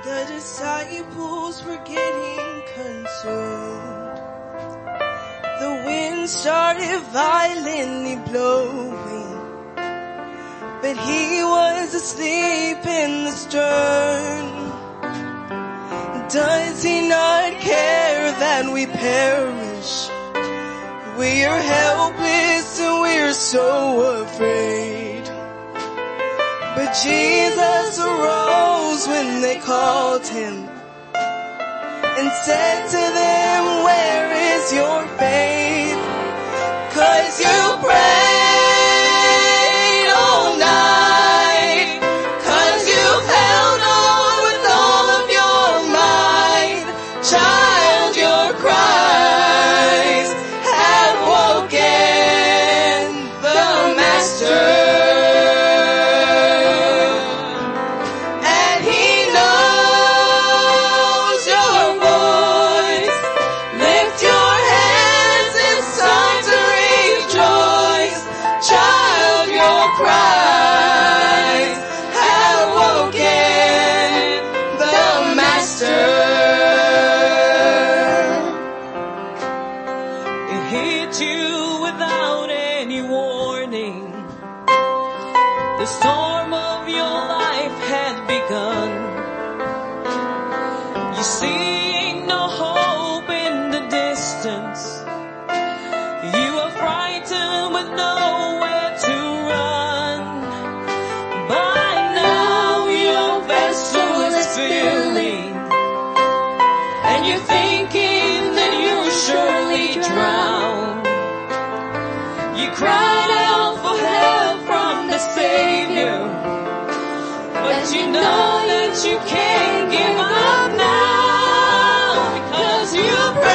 The disciples were getting consumed. The wind started violently blowing, but he was asleep in the stern. Does he not care that we perish? We are helpless and we are so afraid. But Jesus arose when they called him and said to them, where is your faith? 'Cause you prayed all night, 'cause you've held on with all of your might. Child, your cries have woken the Master. Cried out for help from the Savior, but you know that you can't give up now, because you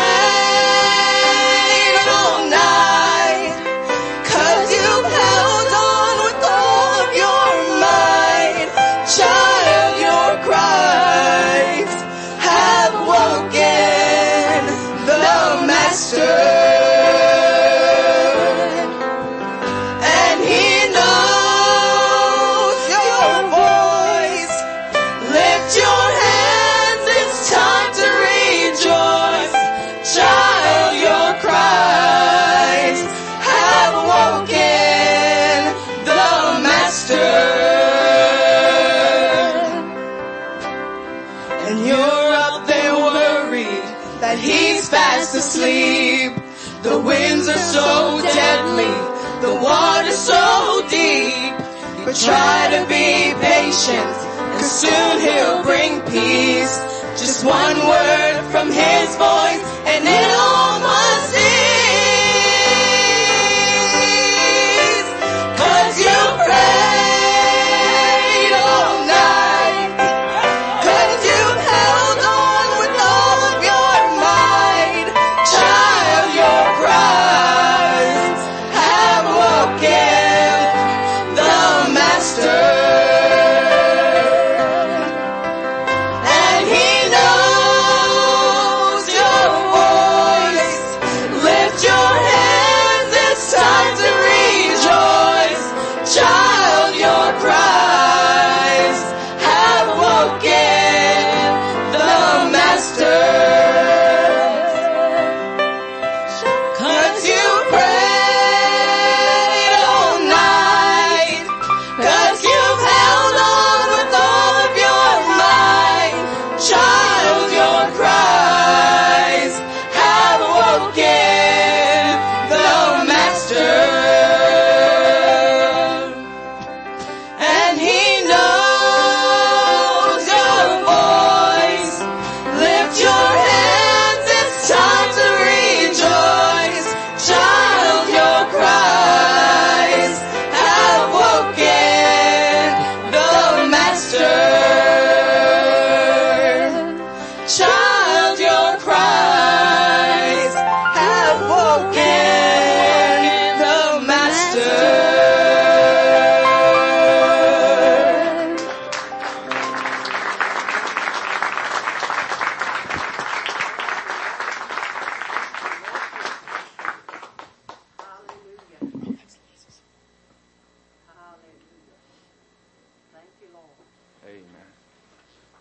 prayed all night, 'cause you've held on with all of your might. Child, your cries have woken the Master. Asleep. The winds are so deadly, the water's so deep, but try to be patient, 'cause soon he'll bring peace. Just one word from his voice and it all must cease. 'Cause you prayed all night, 'cause you've held on with all of your might. Child, your cries have woken the Master, and he knows your voice. Lift your hands, it's time to rejoice. Child, your cries have woken the Master.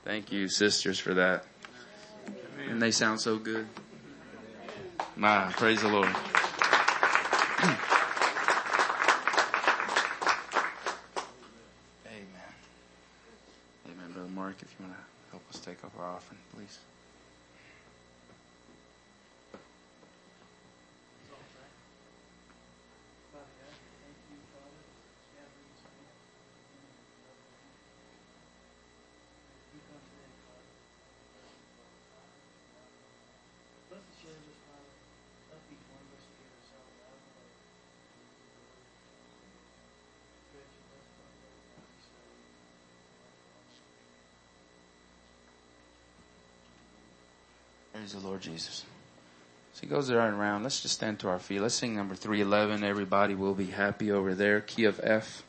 Thank you, sisters, for that. And they sound so good. Praise the Lord. Amen. Amen, Brother Mark, if you want to help us take up our offering, please. Praise the Lord Jesus. So he goes right around. Let's just stand to our feet. Let's sing number 311. Everybody will be happy over there. Key of F.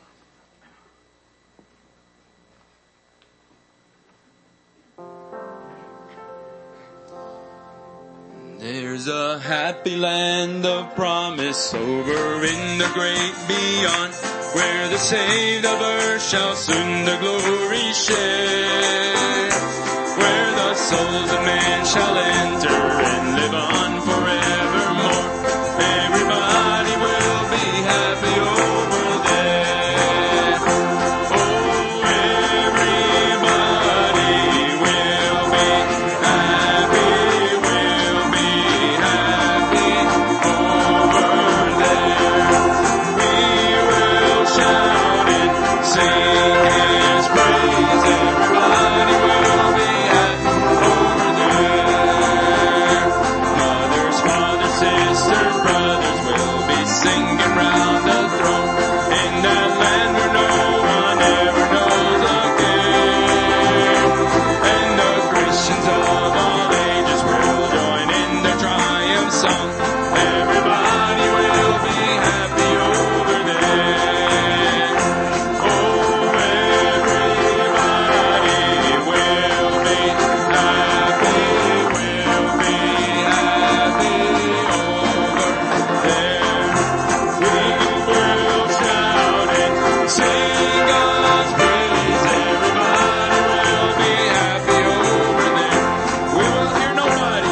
There's a happy land of promise over in the great beyond, where the saved of earth shall soon the glory share, where the souls of man shall enter and live on forevermore. Everybody will be happy over there. Oh, everybody will be happy, will be happy over there. We will shout and sing His praise. Everybody will be happy over there. Mothers, fathers, sisters, brothers will be singing round the throne in that land where no one ever knows again. And the Christians of all ages will join in the triumph song. Everybody will be happy over there. Oh, everybody will be happy, will be happy over there. We will shout and sing God's praise. Everybody will be happy over there. We will hear nobody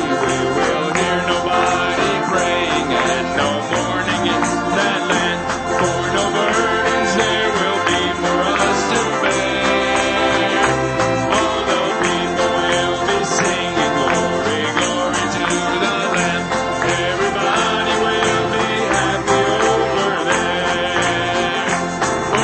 praying, and no mourning in that land, for no burdens there will be for us to bear. All the people will be singing glory, glory to the Lamb. Everybody will be happy over there. Oh,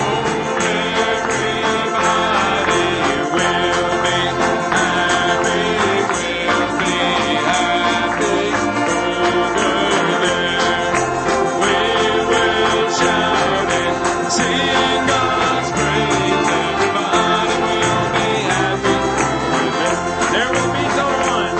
everybody will be happy, will be happy over there. We will shout and sing God's praise. Everybody will be happy with it. There will meet the one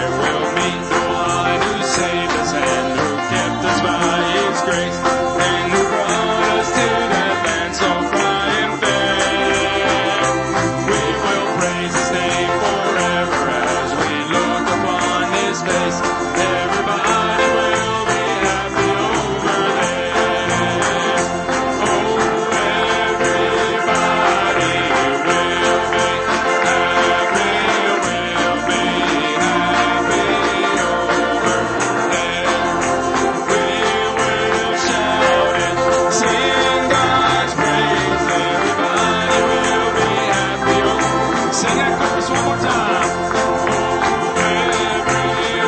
who saved us and who kept us by His grace, and who brought us to that land so bright and fair. We will praise His name forever as we look upon His face. Everybody will be happy over there. Oh, everybody will be happy, will be happy over there. We will shout and sing God's praise. Everybody will be happy. Sing that chorus one more time. Oh, everybody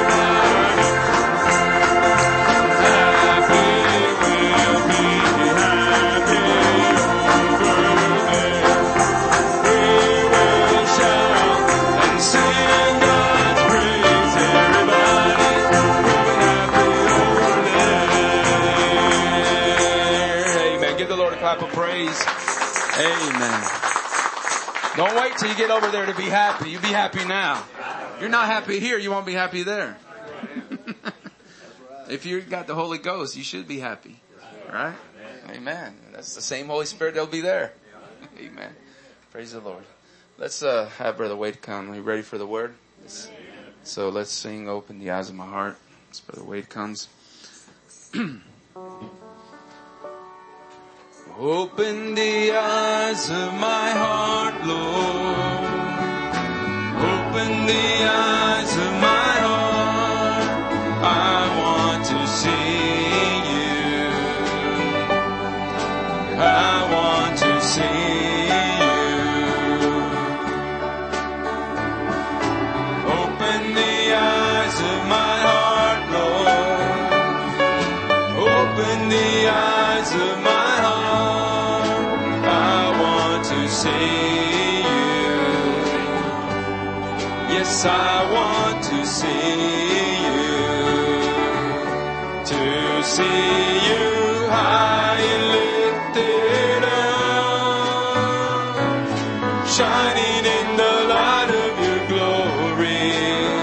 happy, will be happy over there. We will shout and sing God's praise. Everybody will be happy over there. Amen. Give the Lord a clap of praise. Amen. Don't wait till you get over there to be happy. You be happy now. If you're not happy here, you won't be happy there. If you got the Holy Ghost, you should be happy. Right? Amen. That's the same Holy Spirit that'll be there. Amen. Praise the Lord. Let's have Brother Wade come. Are you ready for the word? So let's sing Open the Eyes of My Heart as Brother Wade comes. Open the eyes of my heart, Lord. the eyes of my heart. I want to see you. I want to see you. Open the eyes of my heart, Lord. Open the eyes of my heart. I want to see you. Yes, I want to see you. To see you high and lifted up, shining in the light of your glory.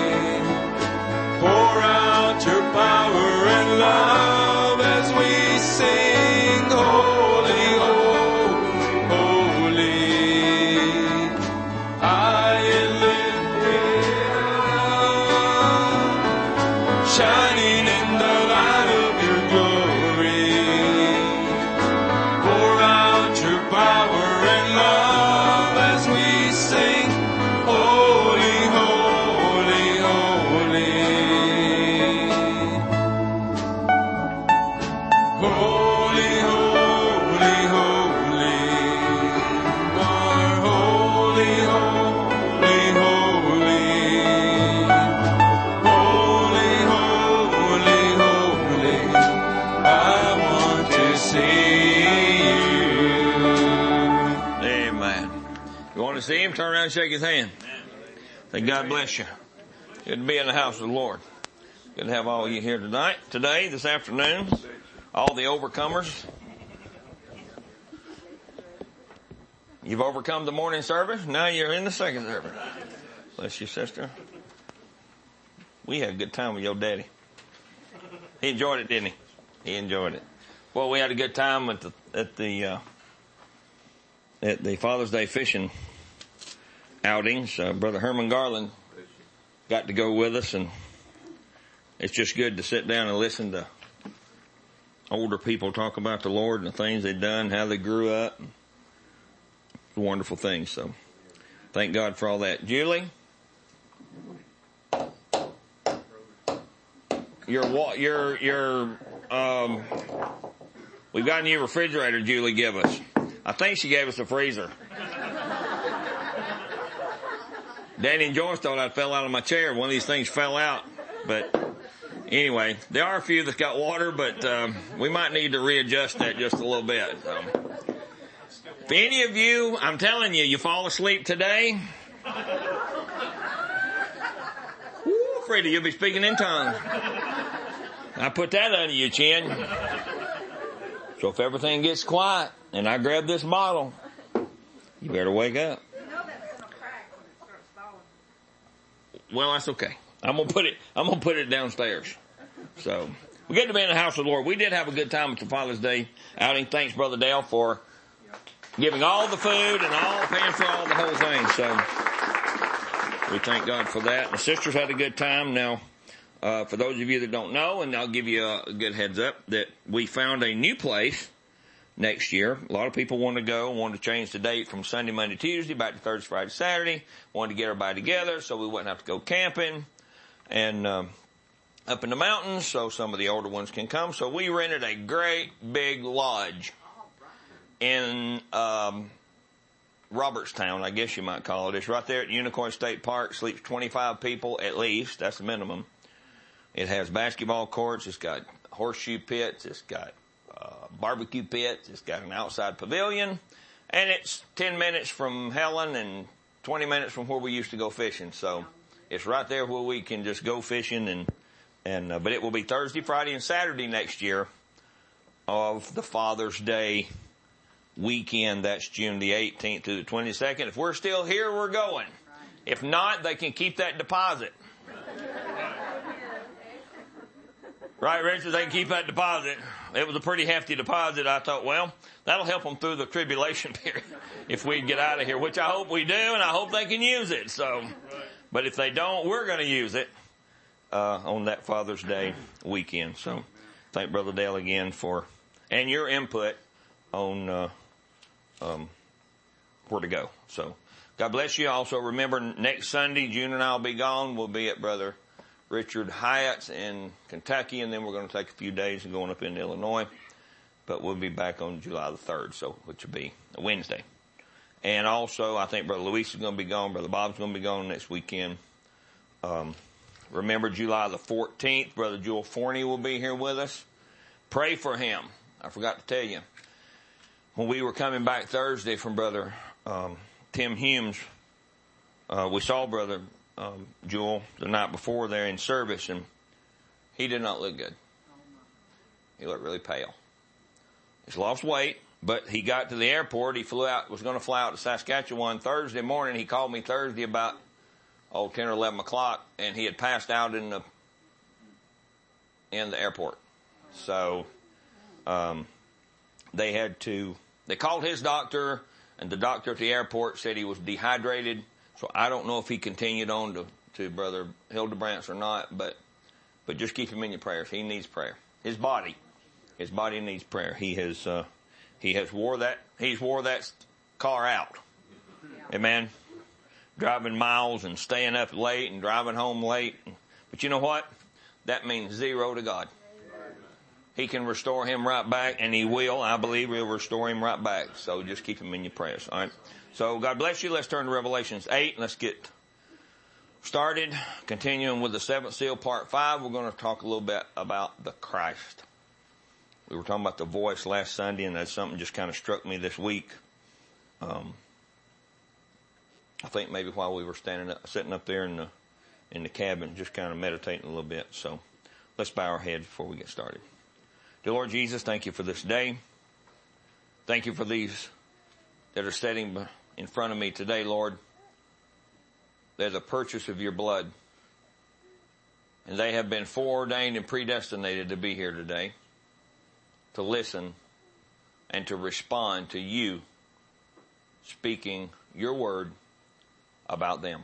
Pour out your power and love as we sing, holy, holy, holy. High and lifted up, shining in the light of your glory. Pour out your power and love as we sing, holy, holy, holy. Holy, holy, holy. You are holy, holy, holy. Holy, holy, holy. I want to see you. Amen. You want to see him? Turn around and shake his hand. Say, God bless you. Good to be in the house of the Lord. Good to have all of you here tonight, today, this afternoon. All the overcomers. You've overcome the morning service. Now you're in the second service. Bless you, sister. We had a good time with your daddy. He enjoyed it, didn't he? He enjoyed it. Well, we had a good time at the Father's Day fishing outings. Brother Herman Garland got to go with us, and it's just good to sit down and listen to older people talk about the Lord and the things they've done, how they grew up. It's a wonderful thing. So thank God for all that. Julie, we've got a new refrigerator Julie gave us. I think she gave us a freezer. Danny and Joyce thought I fell out of my chair. One of these things fell out, but anyway, there are a few that's got water, but we might need to readjust that just a little bit. If any of you, I'm telling you, you fall asleep today, Freddie, you'll be speaking in tongues. I put that under your chin. So if everything gets quiet and I grab this bottle, you better wake up. You know that there's no crack when it starts falling. Well, that's okay. I'm gonna put it downstairs. So we get to be in the house of the Lord. We did have a good time at the Father's Day outing. Thanks, Brother Dale, for giving all the food and paying for all the whole thing. So we thank God for that. The sisters had a good time. Now, for those of you that don't know, and I'll give you a good heads up, that we found a new place next year. A lot of people wanted to change the date from Sunday, Monday, Tuesday back to Thursday, Friday, Saturday. Wanted to get everybody together so we wouldn't have to go camping and up in the mountains, so some of the older ones can come. So we rented a great big lodge in Robertstown, I guess you might call it. It's right there at Unicorn State Park. Sleeps 25 people at least. That's the minimum. It has basketball courts. It's got horseshoe pits. It's got barbecue pits. It's got an outside pavilion. And it's 10 minutes from Helen and 20 minutes from where we used to go fishing. So it's right there where we can just go fishing but it will be Thursday, Friday, and Saturday next year of the Father's Day weekend. That's June the 18th to the 22nd. If we're still here, we're going. If not, they can keep that deposit. Right, Richard? They can keep that deposit. It was a pretty hefty deposit. I thought, well, that'll help them through the tribulation period if we get out of here, which I hope we do, and I hope they can use it. So, but if they don't, we're going to use it on that Father's Day weekend. So thank Brother Dale again and your input on where to go. So God bless you. Also remember next Sunday, June and I will be gone. We'll be at Brother Richard Hyatt's in Kentucky, and then we're going to take a few days and going up into Illinois. But we'll be back on July the 3rd, which will be a Wednesday. And also, I think Brother Luis is going to be gone. Brother Bob's going to be gone next weekend. Remember July the 14th, Brother Jewel Forney will be here with us. Pray for him. I forgot to tell you. When we were coming back Thursday from Brother Tim Humes, we saw Brother Jewel the night before there in service, and he did not look good. He looked really pale. He's lost weight, but he got to the airport. He was going to fly out to Saskatchewan Thursday morning. He called me Thursday about 10 or 11 o'clock, and he had passed out in the airport. So they called his doctor, and the doctor at the airport said he was dehydrated. So I don't know if he continued on to Brother Hildebrandt or not, but just keep him in your prayers. He needs prayer. His body needs prayer. He's wore that car out. Amen. Driving miles and staying up late and driving home late. But you know what? That means zero to God. He can restore him right back, and he will. I believe he'll restore him right back. So just keep him in your prayers. All right. So God bless you. Let's turn to Revelations 8. Let's get started. Continuing with the seventh seal, part 5. We're going to talk a little bit about the Christ. We were talking about the voice last Sunday, and that's something just kind of struck me this week. I think maybe while we were sitting up there in the cabin, just kind of meditating a little bit. So let's bow our heads before we get started. Dear Lord Jesus, thank you for this day. Thank you for these that are sitting in front of me today, Lord. They're the purchase of your blood. And they have been foreordained and predestinated to be here today, to listen and to respond to you speaking your word about them.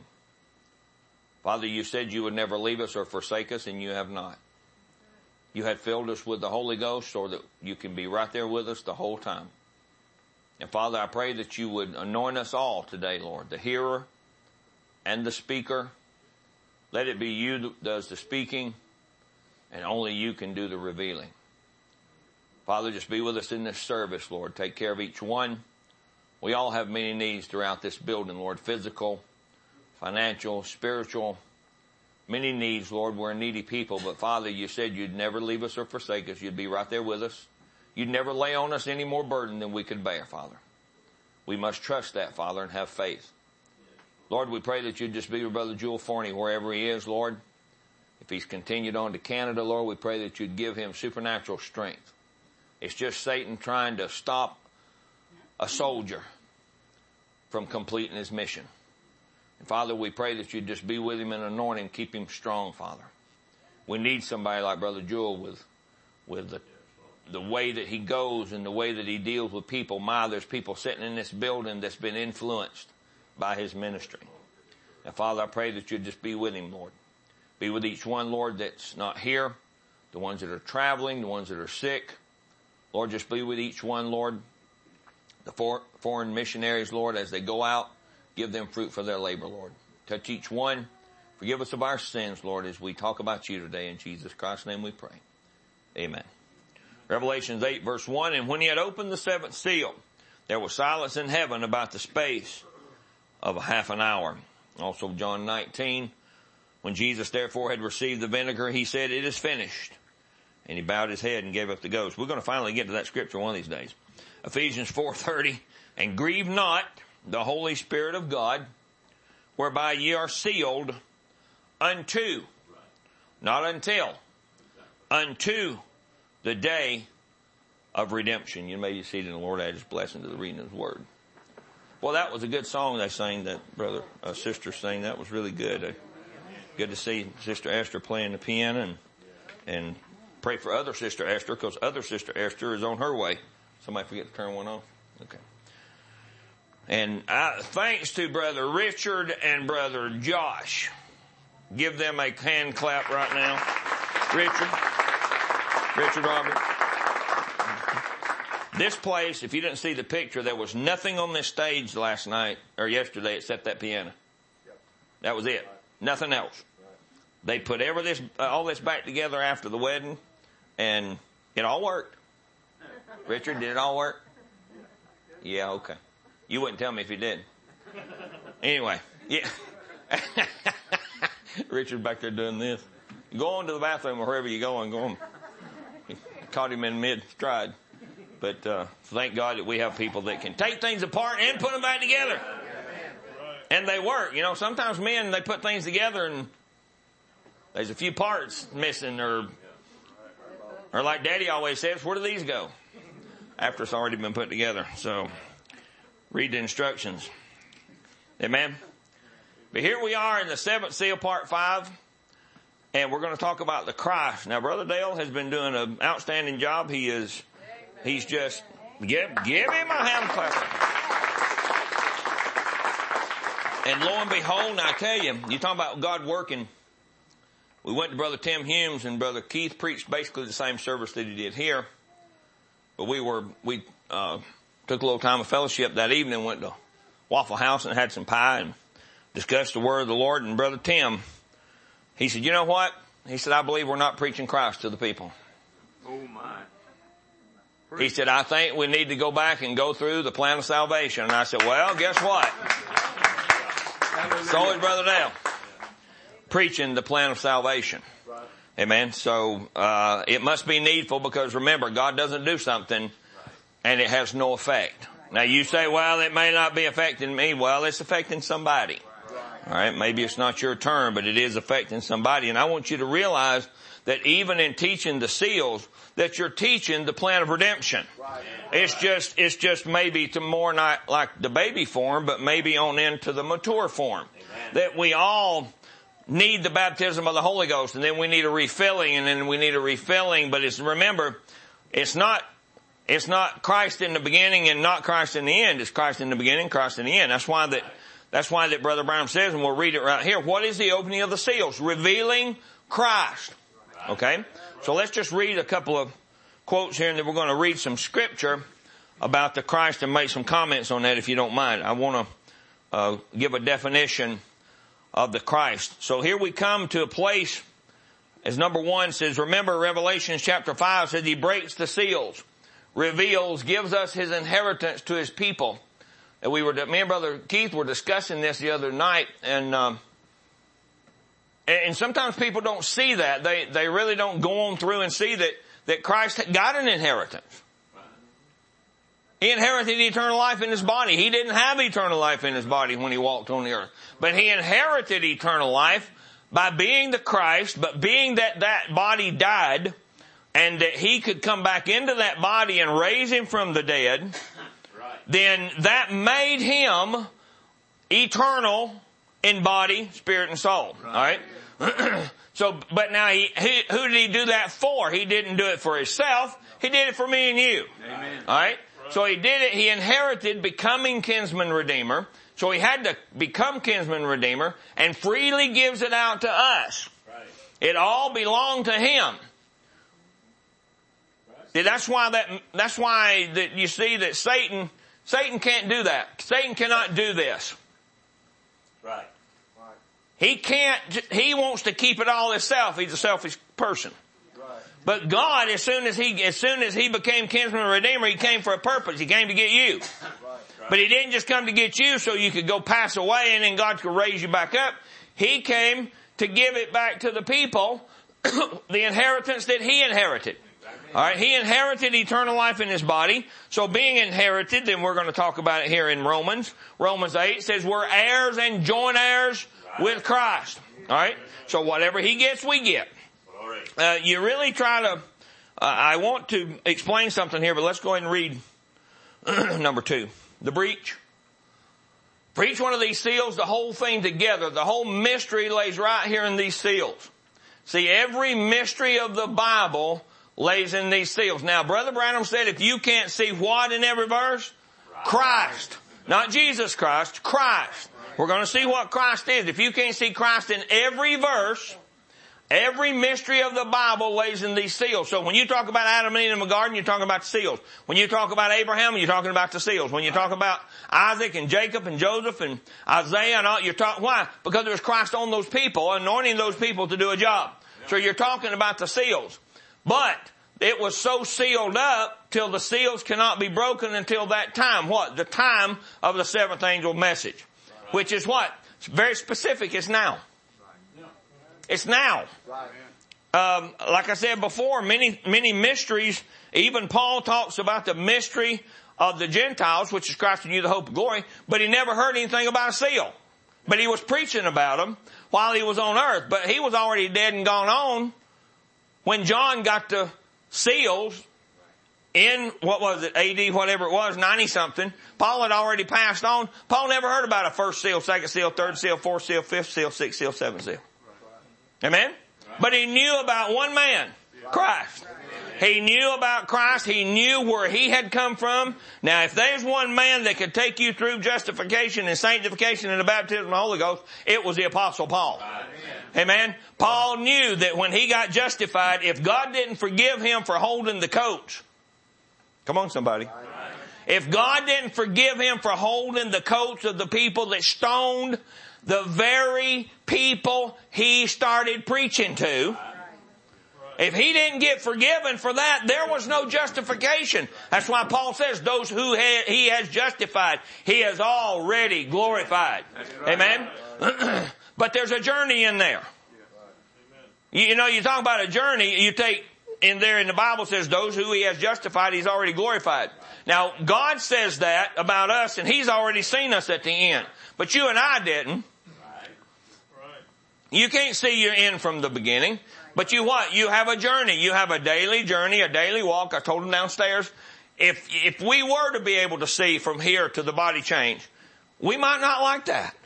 Father, you said you would never leave us or forsake us, and you have not. You had filled us with the Holy Ghost so that you can be right there with us the whole time. And Father, I pray that you would anoint us all today, Lord, the hearer and the speaker. Let it be you that does the speaking, and only you can do the revealing. Father, just be with us in this service, Lord. Take care of each one. We all have many needs throughout this building, Lord, physical, financial, spiritual, many needs, Lord. We're needy people, but Father, you said you'd never leave us or forsake us. You'd be right there with us. You'd never lay on us any more burden than we could bear, Father. We must trust that, Father, and have faith. Lord, we pray that you'd just be with Brother Jewel Forney wherever he is, Lord. If he's continued on to Canada, Lord, we pray that you'd give him supernatural strength. It's just Satan trying to stop a soldier from completing his mission. And Father, we pray that you'd just be with him and anoint him, keep him strong, Father. We need somebody like Brother Jewel with the way that he goes and the way that he deals with people. There's people sitting in this building that's been influenced by his ministry. And Father, I pray that you'd just be with him, Lord. Be with each one, Lord, that's not here, the ones that are traveling, the ones that are sick. Lord, just be with each one, Lord. The foreign missionaries, Lord, as they go out, give them fruit for their labor, Lord. Touch each one. Forgive us of our sins, Lord, as we talk about you today. In Jesus Christ's name we pray. Amen. Revelations 8, verse 1, and when he had opened the seventh seal, there was silence in heaven about the space of a half an hour. Also John 19, when Jesus therefore had received the vinegar, he said, it is finished. And he bowed his head and gave up the ghost. We're going to finally get to that scripture one of these days. Ephesians 4:30, and grieve not the Holy Spirit of God, whereby ye are sealed unto, not until, unto the day of redemption. You may see it in the Lord add his blessing to the reading of his word. Well, that was a good song they sang, that sister sang. That was really good. Good to see Sister Esther playing the piano, and pray for other Sister Esther, because other Sister Esther is on her way. Somebody forget to turn one off? Okay. And thanks to Brother Richard and Brother Josh. Give them a hand clap right now. Richard Robert. This place, if you didn't see the picture, there was nothing on this stage last night or yesterday except that piano. That was it. Nothing else. They put all this back together after the wedding, and it all worked. Richard, did it all work? Yeah, okay. You wouldn't tell me if you did. Anyway, yeah. Richard's back there doing this. Go on to the bathroom or wherever you're going. Go on. Caught him in mid-stride. But thank God that we have people that can take things apart and put them back together. And they work. You know, sometimes men, they put things together and there's a few parts missing, or like Daddy always says, where do these go? After it's already been put together. So read the instructions. Amen. But here we are in the 7th seal, part 5. And we're going to talk about the Christ. Now, Brother Dale has been doing an outstanding job. He's just, give him a hand clap. And lo and behold, I tell you, you talk about God working. We went to Brother Tim Humes, and Brother Keith preached basically the same service that he did here. But we took a little time of fellowship that evening, went to Waffle House and had some pie and discussed the word of the Lord. And Brother Tim, he said, you know what? He said, I believe we're not preaching Christ to the people. Oh my. He said, I think we need to go back and go through the plan of salvation. And I said, well, guess what? So is Brother Dale. Preaching the plan of salvation. Amen. So, it must be needful, because remember, God doesn't do something and it has no effect. Now you say, well, it may not be affecting me. Well, it's affecting somebody. All right. Maybe it's not your turn, but it is affecting somebody. And I want you to realize that even in teaching the seals, that you're teaching the plan of redemption. It's just maybe to more not like the baby form, but maybe on into the mature form. That we all need the baptism of the Holy Ghost, and then we need a refilling, and then we need a refilling. But remember, it's not Christ in the beginning and not Christ in the end. It's Christ in the beginning, Christ in the end. That's why that Brother Branham says, and we'll read it right here. What is the opening of the seals? Revealing Christ. Okay? So let's just read a couple of quotes here, and then we're going to read some scripture about the Christ and make some comments on that if you don't mind. I want to give a definition of the Christ. So here we come to a place, as number 1 says, remember Revelation chapter 5 says he breaks the seals, reveals, gives us his inheritance to his people. And me and Brother Keith were discussing this the other night, and sometimes people don't see that. They really don't go on through and see that Christ got an inheritance. He inherited eternal life in his body. He didn't have eternal life in his body when he walked on the earth. But he inherited eternal life by being the Christ, but being that body died, and that he could come back into that body and raise him from the dead, then that made him eternal in body, spirit, and soul. All right? So, but now who did he do that for? He didn't do it for himself. He did it for me and you. Amen. All right? So he did it. He inherited becoming kinsman redeemer. So he had to become kinsman redeemer and freely gives it out to us. Right. It all belonged to him. Right. That's why that you see that Satan can't do that. Satan cannot do this. Right. He wants to keep it all himself. He's a selfish person. Right. But God, as soon as he became kinsman redeemer, he came for a purpose. He came to get you. Right. But he didn't just come to get you so you could go pass away and then God could raise you back up. He came to give it back to the people, the inheritance that he inherited. All right, he inherited eternal life in his body. So being inherited, then we're going to talk about it here in Romans. Romans 8 says we're heirs and joint heirs with Christ. All right, so whatever he gets, we get. You really try to. I want to explain something here, but let's go ahead and read number 2. The breach. For each one of these seals, the whole thing together, the whole mystery lays right here in these seals. See, every mystery of the Bible lays in these seals. Now, Brother Branham said if you can't see what in every verse? Christ. Not Jesus Christ, Christ. We're going to see what Christ is. If you can't see Christ in every verse, Every mystery of the Bible lays in these seals. So when you talk about Adam and Eve in the garden, you're talking about the seals. When you talk about Abraham, you're talking about the seals. When you talk about Isaac and Jacob and Joseph and Isaiah and all, you're talking, why? Because it was Christ on those people, anointing those people to do a job. So you're talking about the seals. But it was so sealed up till the seals cannot be broken until that time. What? The time of the seventh angel message. Which is what? It's very specific. It's now. It's now. Like I said before, many mysteries, even Paul talks about the mystery of the Gentiles, which is Christ in you, the hope of glory, but he never heard anything about a seal. But he was preaching about them while he was on earth. But he was already dead and gone on when John got the seals in, what was it, AD, whatever it was, 90-something. Paul had already passed on. Paul never heard about a first seal, second seal, third seal, fourth seal, fifth seal, sixth seal, seventh seal. Amen? But he knew about one man, Christ. He knew about Christ. He knew where he had come from. Now, if there's one man that could take you through justification and sanctification and the baptism of the Holy Ghost, it was the Apostle Paul. Amen? Paul knew that when he got justified, if God didn't forgive him for holding the coats, come on somebody. If God didn't forgive him for holding the coats of the people that stoned the very people he started preaching to, if he didn't get forgiven for that, there was no justification. That's why Paul says those who he has justified, he has already glorified. Amen? But there's a journey in there. You know, you talk about a journey, you take in there in the Bible says those who he has justified, he's already glorified. Now, God says that about us, and he's already seen us at the end. But you and I didn't. You can't see your end from the beginning. But you what? You have a journey. You have a daily journey, a daily walk. I told them downstairs, if we were to be able to see from here to the body change, we might not like that.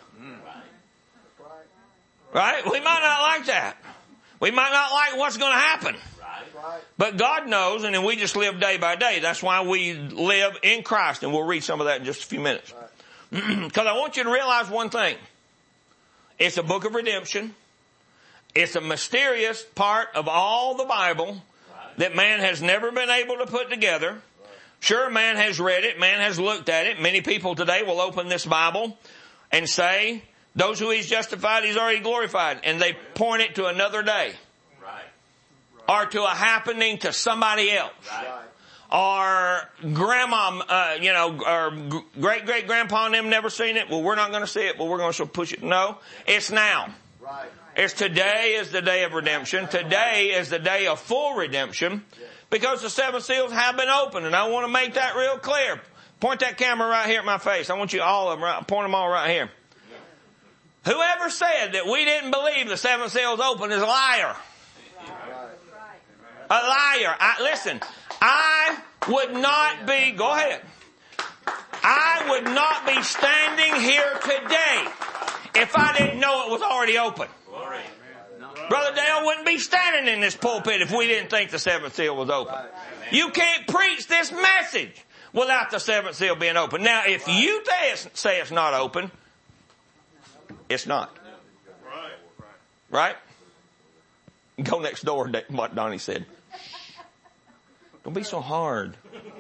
Right? We might not like that. We might not like what's going to happen. But God knows, and then we just live day by day. That's why we live in Christ, and we'll read some of that in just a few minutes. Because I want you to realize one thing. It's a book of redemption. It's a mysterious part of all the Bible that man has never been able to put together. Sure, man has read it. Man has looked at it. Many people today will open this Bible and say, those who he's justified, he's already glorified. And they point it to another day. Or to a happening to somebody else. Or grandma, or great-great-grandpa and them never seen it. Well, we're not going to see it, but we're going to push it. No, it's now. It's today is the day of redemption. Today is the day of full redemption. Because the seven seals have been opened. And I want to make that real clear. Point that camera right here at my face. I want you all of them, point them all right here. Whoever said that we didn't believe the seven seals open is a liar. A liar. Listen, I would not be, go ahead. I would not be standing here today if I didn't know it was already open. Brother Dale wouldn't be standing in this pulpit if we didn't think the seventh seal was open. You can't preach this message without the seventh seal being open. Now, if you say it's not open, it's not. Right? Go next door, what Donnie said. Don't be so hard.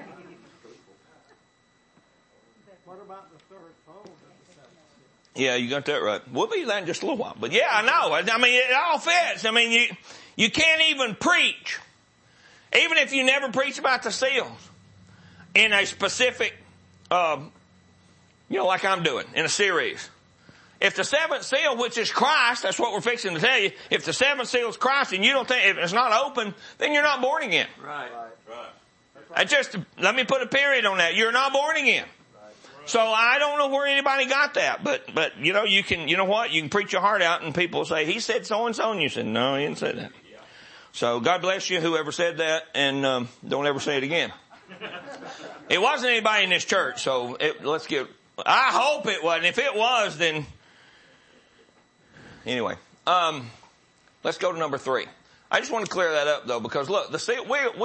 What about the third fold? Yeah, you got that right. We'll be there in just a little while. But yeah, I know. I mean, it all fits. I mean, you can't even preach. Even if you never preach about the seals in a specific, like I'm doing in a series. If the seventh seal, which is Christ, that's what we're fixing to tell you. If the seventh seal is Christ and you don't think, if it's not open, then you're not born again. Right. Let me put a period on that. You're not born again. So I don't know where anybody got that, but you know, you know what? You can preach your heart out and people say, he said so and so, and you said, no, he didn't say that. So God bless you, whoever said that, and don't ever say it again. It wasn't anybody in this church, so I hope it wasn't. If it was, then anyway, let's go to number 3. I just want to clear that up though, because look,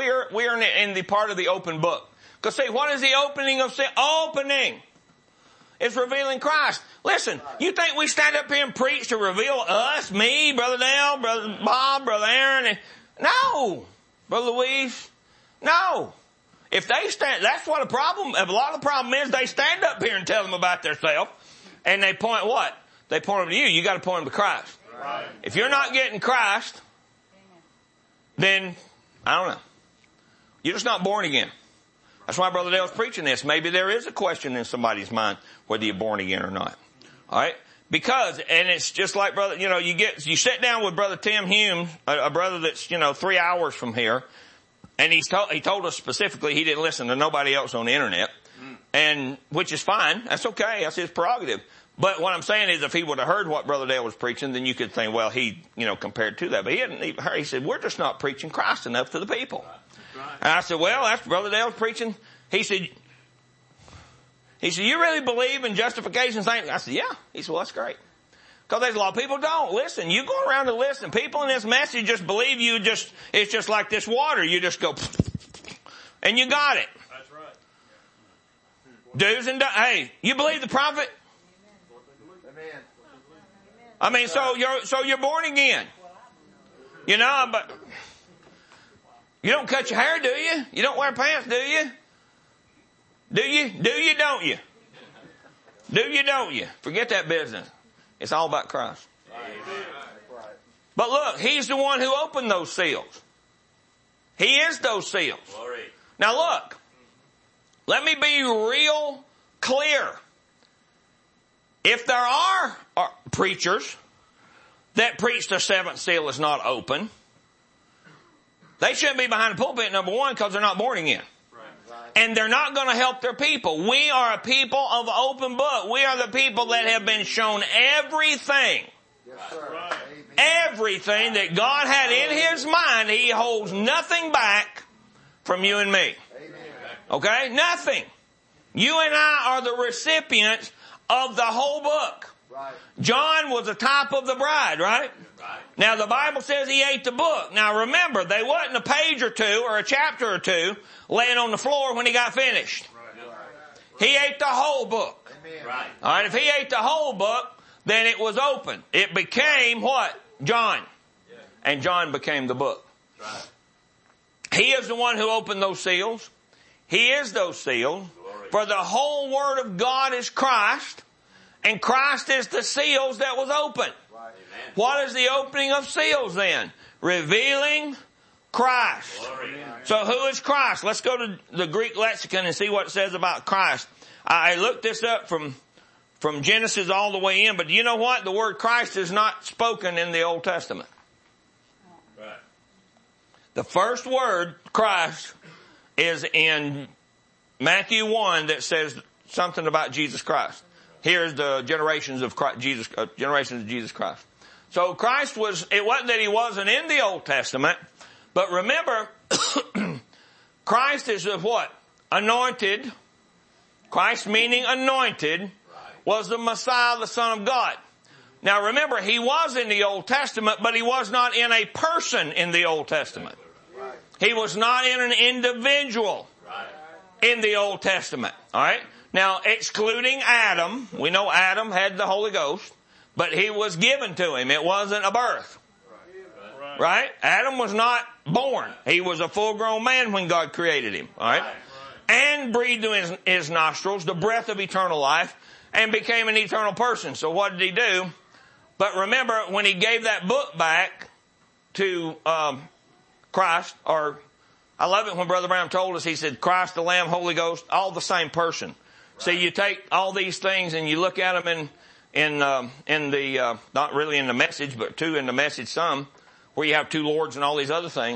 we're in the part of the open book. Because see, what is the opening of sin? Opening. It's revealing Christ. Listen, you think we stand up here and preach to reveal us, me, Brother Dale, Brother Bob, Brother Aaron? No. Brother Louise? No. If they stand, that's what a lot of the problem is, they stand up here and tell them about themselves, and they point what? They point them to you. You got to point them to Christ. Right. If you're not getting Christ, then, I don't know. You're just not born again. That's why Brother Dale's preaching this. Maybe there is a question in somebody's mind whether you're born again or not. All right? Because, and it's just like brother, you sit down with Brother Tim Hume, a brother that's, 3 hours from here, and he told us specifically he didn't listen to nobody else on the internet, and, which is fine. That's okay. That's his prerogative. But what I'm saying is if he would have heard what Brother Dale was preaching, then you could think, well, he, compared to that. But he hadn't even heard. He said, we're just not preaching Christ enough to the people. And I said, well, after Brother Dale's preaching, he said, you really believe in justification? I said, yeah. He said, well, that's great. Because there's a lot of people don't. Listen, you go around and listen. People in this message just believe it's just like this water. You just go, and you got it. That's right. Do's and don'ts. Hey, you believe the prophet? Amen. I mean, so you're born again. But you don't cut your hair, do you? You don't wear pants, do you? Do you? Do you, don't you? Do you, don't you? Forget that business. It's all about Christ. But look, He's the one who opened those seals. He is those seals. Now look, let me be real clear. If there are preachers that preach the seventh seal is not open, they shouldn't be behind the pulpit, number one, because they're not born again. And they're not going to help their people. We are a people of the open book. We are the people that have been shown everything. Yes, sir. Everything that God had in His mind. He holds nothing back from you and me. Okay? Nothing. You and I are the recipients of the whole book. John was a type of the bride, right? Now the Bible says he ate the book. Now remember, they wasn't a page or two or a chapter or two laying on the floor when he got finished. He ate the whole book. Alright, if he ate the whole book, then it was open. It became what? John. And John became the book. He is the one who opened those seals. He is those seals. For the whole Word of God is Christ. And Christ is the seals that was open. Right. What is the opening of seals then? Revealing Christ. Glory. So who is Christ? Let's go to the Greek lexicon and see what it says about Christ. I looked this up from Genesis all the way in, but do you know what? The word Christ is not spoken in the Old Testament. Right. The first word, Christ, is in Matthew 1 that says something about Jesus Christ. Here's the generations of Jesus Christ. So Christ it wasn't that He wasn't in the Old Testament, but remember, Christ is of what? Anointed. Christ meaning anointed was the Messiah, the Son of God. Now remember, He was in the Old Testament, but He was not in a person in the Old Testament. He was not in an individual in the Old Testament. Alright? Now, excluding Adam, we know Adam had the Holy Ghost, but he was given to him. It wasn't a birth. Right? Adam was not born. He was a full-grown man when God created him. All right? And breathed in his nostrils the breath of eternal life and became an eternal person. So what did he do? But remember, when he gave that book back to Christ, or I love it when Brother Brown told us, he said, Christ, the Lamb, Holy Ghost, all the same person. So you take all these things and you look at them in the not really in the Message, but two in the Message some, where you have two Lords and all these other things.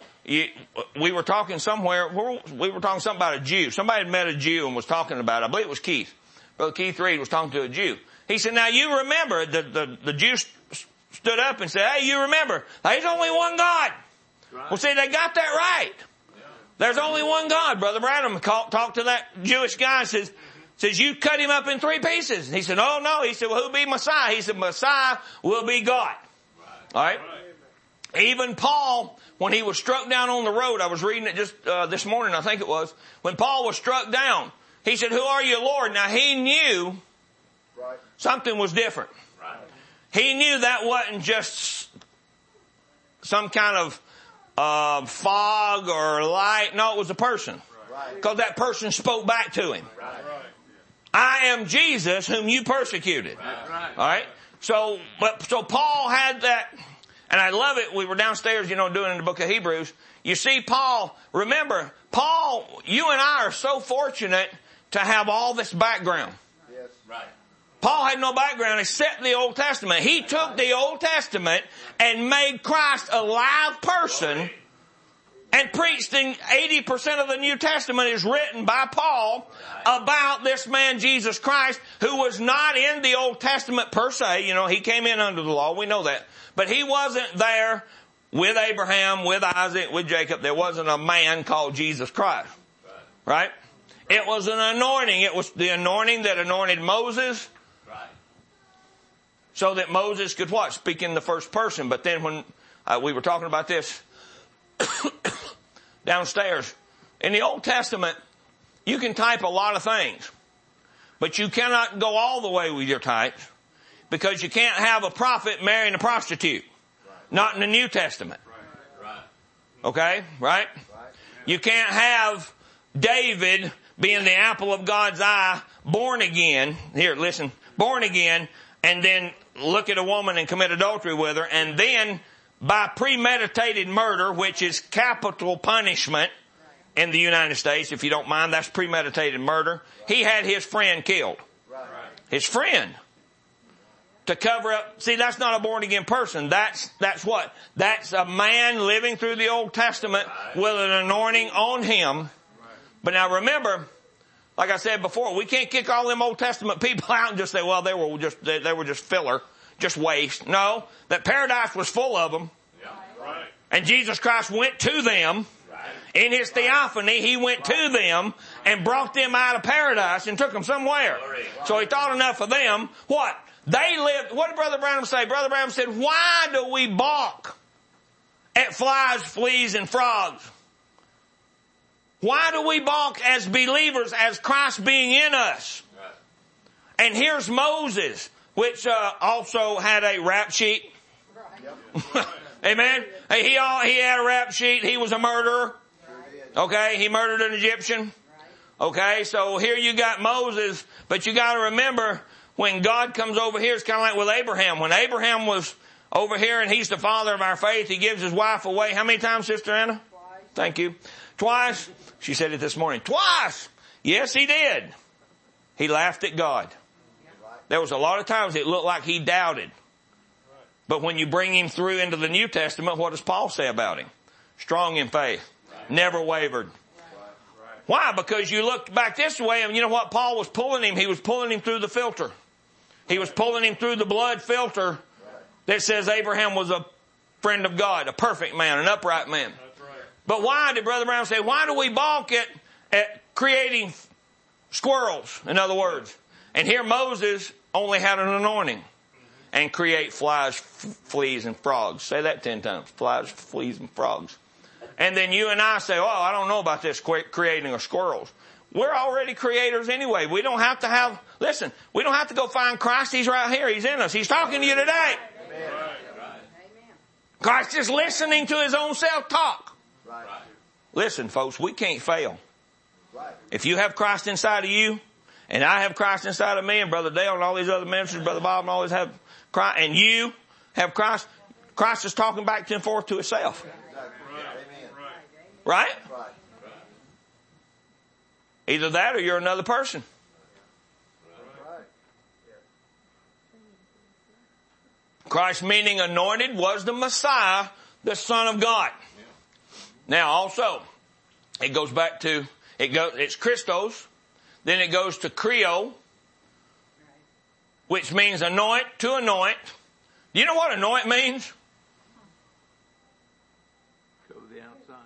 We were talking somewhere, we were talking something about a Jew. Somebody had met a Jew and was talking about it. I believe it was Keith. Brother Keith Reed was talking to a Jew. He said, now you remember, the Jew stood up and said, hey, you remember, there's only one God. Right. Well, see, they got that right. Yeah. There's only one God. Brother Branham talked to that Jewish guy and says, you cut him up in 3 pieces. And he said, oh no. He said, well, who'll be Messiah? He said, Messiah will be God. Right. All right. Even Paul, when he was struck down on the road, I was reading it just this morning, I think it was, when Paul was struck down, He said, who are you, Lord? Now he knew something was different. He knew that wasn't just some kind of fog or light. No, it was a person. Because that person spoke back to him. I am Jesus whom you persecuted. All right. So Paul had that, and I love it. We were downstairs, doing it in the book of Hebrews. You see, Paul, remember, Paul, you and I are so fortunate to have all this background. Yes. Right. Paul had no background except the Old Testament. He took the Old Testament and made Christ a live person and preached, and 80% of the New Testament is written by Paul about this man Jesus Christ, who was not in the Old Testament per se. He came in under the law. We know that. But he wasn't there with Abraham, with Isaac, with Jacob. There wasn't a man called Jesus Christ. Right? It was an anointing. It was the anointing that anointed Moses. So that Moses could what? Speak in the first person. But then when we were talking about this downstairs, in the Old Testament, you can type a lot of things. But you cannot go all the way with your types, because you can't have a prophet marrying a prostitute. Not in the New Testament. Okay? Right? You can't have David being the apple of God's eye, born again. Here, listen. Born again, and then look at a woman and commit adultery with her, and then by premeditated murder, which is capital punishment in the United States, if you don't mind, that's premeditated murder. He had his friend killed. His friend. To cover up. See, that's not a born again person. That's what? That's a man living through the Old Testament with an anointing on him. But now remember, like I said before, we can't kick all them Old Testament people out and just say, well, they were just filler, just waste. No, that paradise was full of them. And Jesus Christ went to them. In his theophany, he went to them and brought them out of paradise and took them somewhere. So he thought enough of them. What? They lived. What did Brother Branham say? Brother Branham said, why do we balk at flies, fleas, and frogs? Why do we balk as believers, as Christ being in us? And here's Moses, which also had a rap sheet. Amen. He had a rap sheet. He was a murderer. Okay, he murdered an Egyptian. Okay, so here you got Moses, but you got to remember, when God comes over here, it's kind of like with Abraham. When Abraham was over here and he's the father of our faith, he gives his wife away. How many times, Sister Anna? Twice. Thank you. Twice. She said it this morning. Twice. Yes, he did. He laughed at God. There was a lot of times it looked like he doubted. But when you bring him through into the New Testament, what does Paul say about him? Strong in faith. Never wavered. Why? Because you look back this way and you know what Paul was pulling him? He was pulling him through the filter. He was pulling him through the blood filter that says Abraham was a friend of God, a perfect man, an upright man. But why did Brother Brown say, why do we balk at creating squirrels, in other words? And here Moses only had an anointing and create flies, fleas, and frogs. Say that 10 times. Flies, fleas, and frogs. And then you and I say, oh, I don't know about this creating of squirrels. We're already creators anyway. We don't have to we don't have to go find Christ. He's right here. He's in us. He's talking to you today. Amen. Christ is listening to his own self-talk. Right. Listen, folks, we can't fail. Right. If you have Christ inside of you, and I have Christ inside of me, and Brother Dale and all these other ministers, Brother Bob and all these have Christ, and you have Christ, Christ is talking back and forth to himself. Right? Right. Either that or you're another person. Christ, meaning anointed, was the Messiah, the Son of God. Now also, it goes back to, it's Christos, then it goes to Creo, which means anoint, to anoint. Do you know what anoint means? Go to the outside.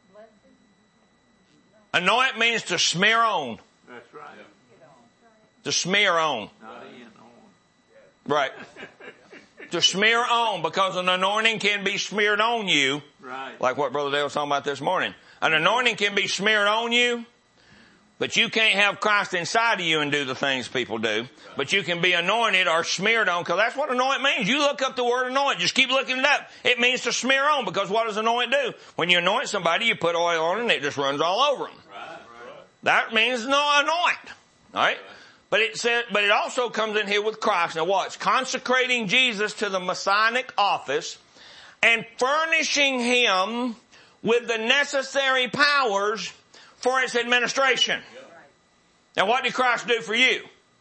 Anoint means to smear on. That's right. To smear on. Not in, on. Right. To smear on, because an anointing can be smeared on you. Right. Like what Brother Dale was talking about this morning. An anointing can be smeared on you, But you can't have Christ inside of you and do the things people do. But you can be anointed or smeared on, because that's what anoint means. You look up the word anoint. Just keep looking it up. It means to smear on, because what does anoint do? When you anoint somebody, you put oil on and it just runs all over them. That means no anoint. Alright? But it also comes in here with Christ. Now watch. Consecrating Jesus to the Messianic office and furnishing him with the necessary powers for its administration. Now what did Christ do for you?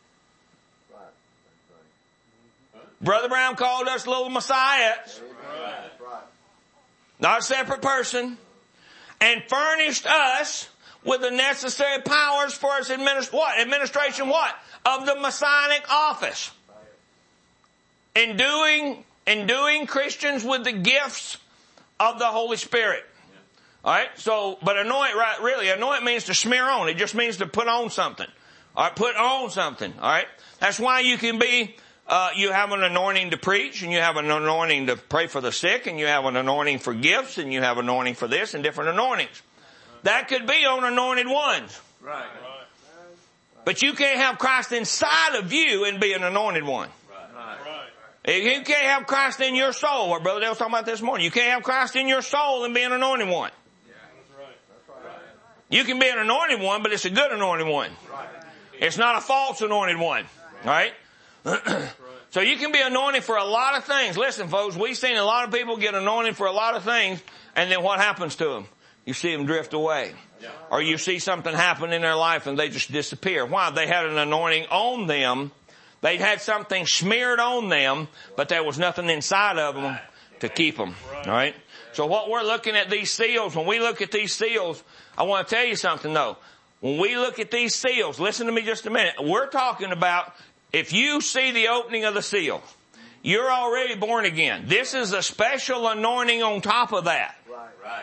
Brother Brown called us little messiahs. Not a separate person. And furnished us with the necessary powers for its administration what? Of the Messianic office. Enduing Christians with the gifts of the Holy Spirit. Alright, so, but anoint, right, really, anoint means to smear on. It just means to put on something. Alright, put on something. Alright, that's why you can be, you have an anointing to preach, and you have an anointing to pray for the sick, and you have an anointing for gifts, and you have anointing for this, and different anointings. That could be on anointed ones. Right. But you can't have Christ inside of you and be an anointed one. You can't have Christ in your soul, what Brother Dale was talking about this morning. You can't have Christ in your soul and be an anointed one. You can be an anointed one, but it's a good anointed one. It's not a false anointed one. Alright? So you can be anointed for a lot of things. Listen folks, we've seen a lot of people get anointed for a lot of things, and then what happens to them? You see them drift away. Or you see something happen in their life and they just disappear. Why? They had an anointing on them. They had something smeared on them, but there was nothing inside of them to keep them. Alright? So what we're looking at these seals, when we look at these seals, I want to tell you something though. When we look at these seals, listen to me just a minute. We're talking about, if you see the opening of the seal, you're already born again. This is a special anointing on top of that. Right.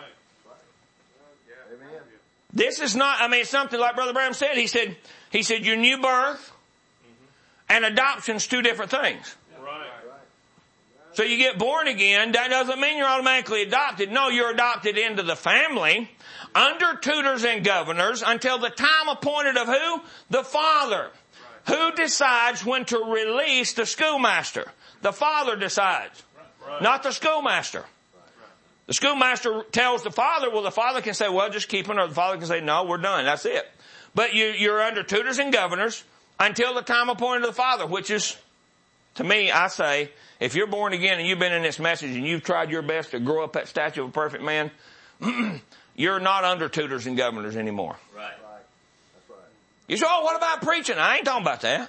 This is not, it's something like Brother Branham said. He said your new birth and adoption's two different things. So you get born again, that doesn't mean you're automatically adopted. No, you're adopted into the family, under tutors and governors, until the time appointed of who? The Father. Who decides when to release the schoolmaster? The Father decides, not the schoolmaster. The schoolmaster tells the Father, well, the Father can say, well, just keep it, or the Father can say, no, we're done, that's it. But you're under tutors and governors until the time appointed of the Father, which is, to me, I say, if you're born again and you've been in this message and you've tried your best to grow up that statue of a perfect man, you're not under tutors and governors anymore. Right. That's right. You say, oh, what about preaching? I ain't talking about that.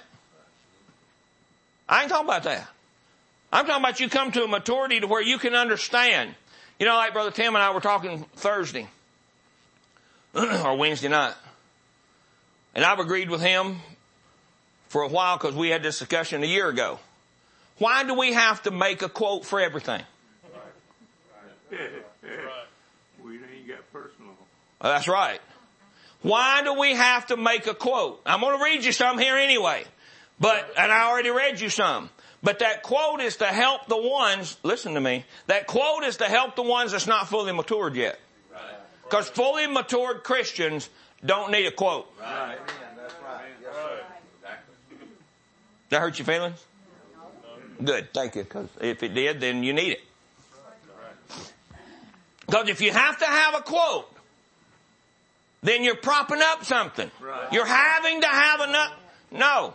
I ain't talking about that. I'm talking about you come to a maturity to where you can understand. You know, like Brother Tim and I were talking Thursday or Wednesday night. And I've agreed with him for a while because we had this discussion a year ago. Why do we have to make a quote for everything? We ain't got personal. That's right. Why do we have to make a quote? I'm going to read you some here anyway. And I already read you some. But that quote is to help the ones, listen to me, that quote is to help the ones that's not fully matured yet. Because fully matured Christians don't need a quote. Right. That's right. Yes, sir. Does that hurt your feelings? Good, thank you. Because if it did, then you need it. Because if you have to have a quote, then you're propping up something. You're having to have enough. No.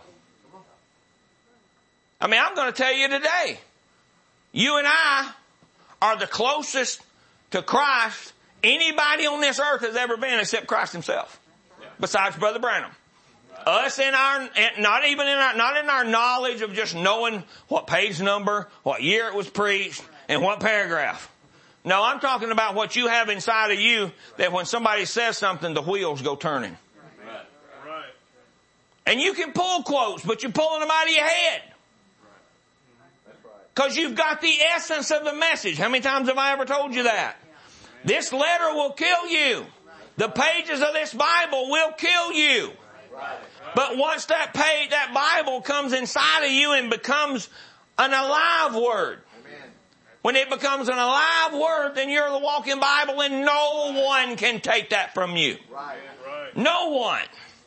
I'm going to tell you today, you and I are the closest to Christ anybody on this earth has ever been except Christ himself. Besides Brother Branham. Us not in our knowledge of just knowing what page number, what year it was preached, and what paragraph. No, I'm talking about what you have inside of you that when somebody says something, the wheels go turning. Right. And you can pull quotes, but you're pulling them out of your head. Because you've got the essence of the message. How many times have I ever told you that? This letter will kill you. The pages of this Bible will kill you. But once that Bible comes inside of you and becomes an alive word, when it becomes an alive word, then you're the walking Bible and no one can take that from you. No one.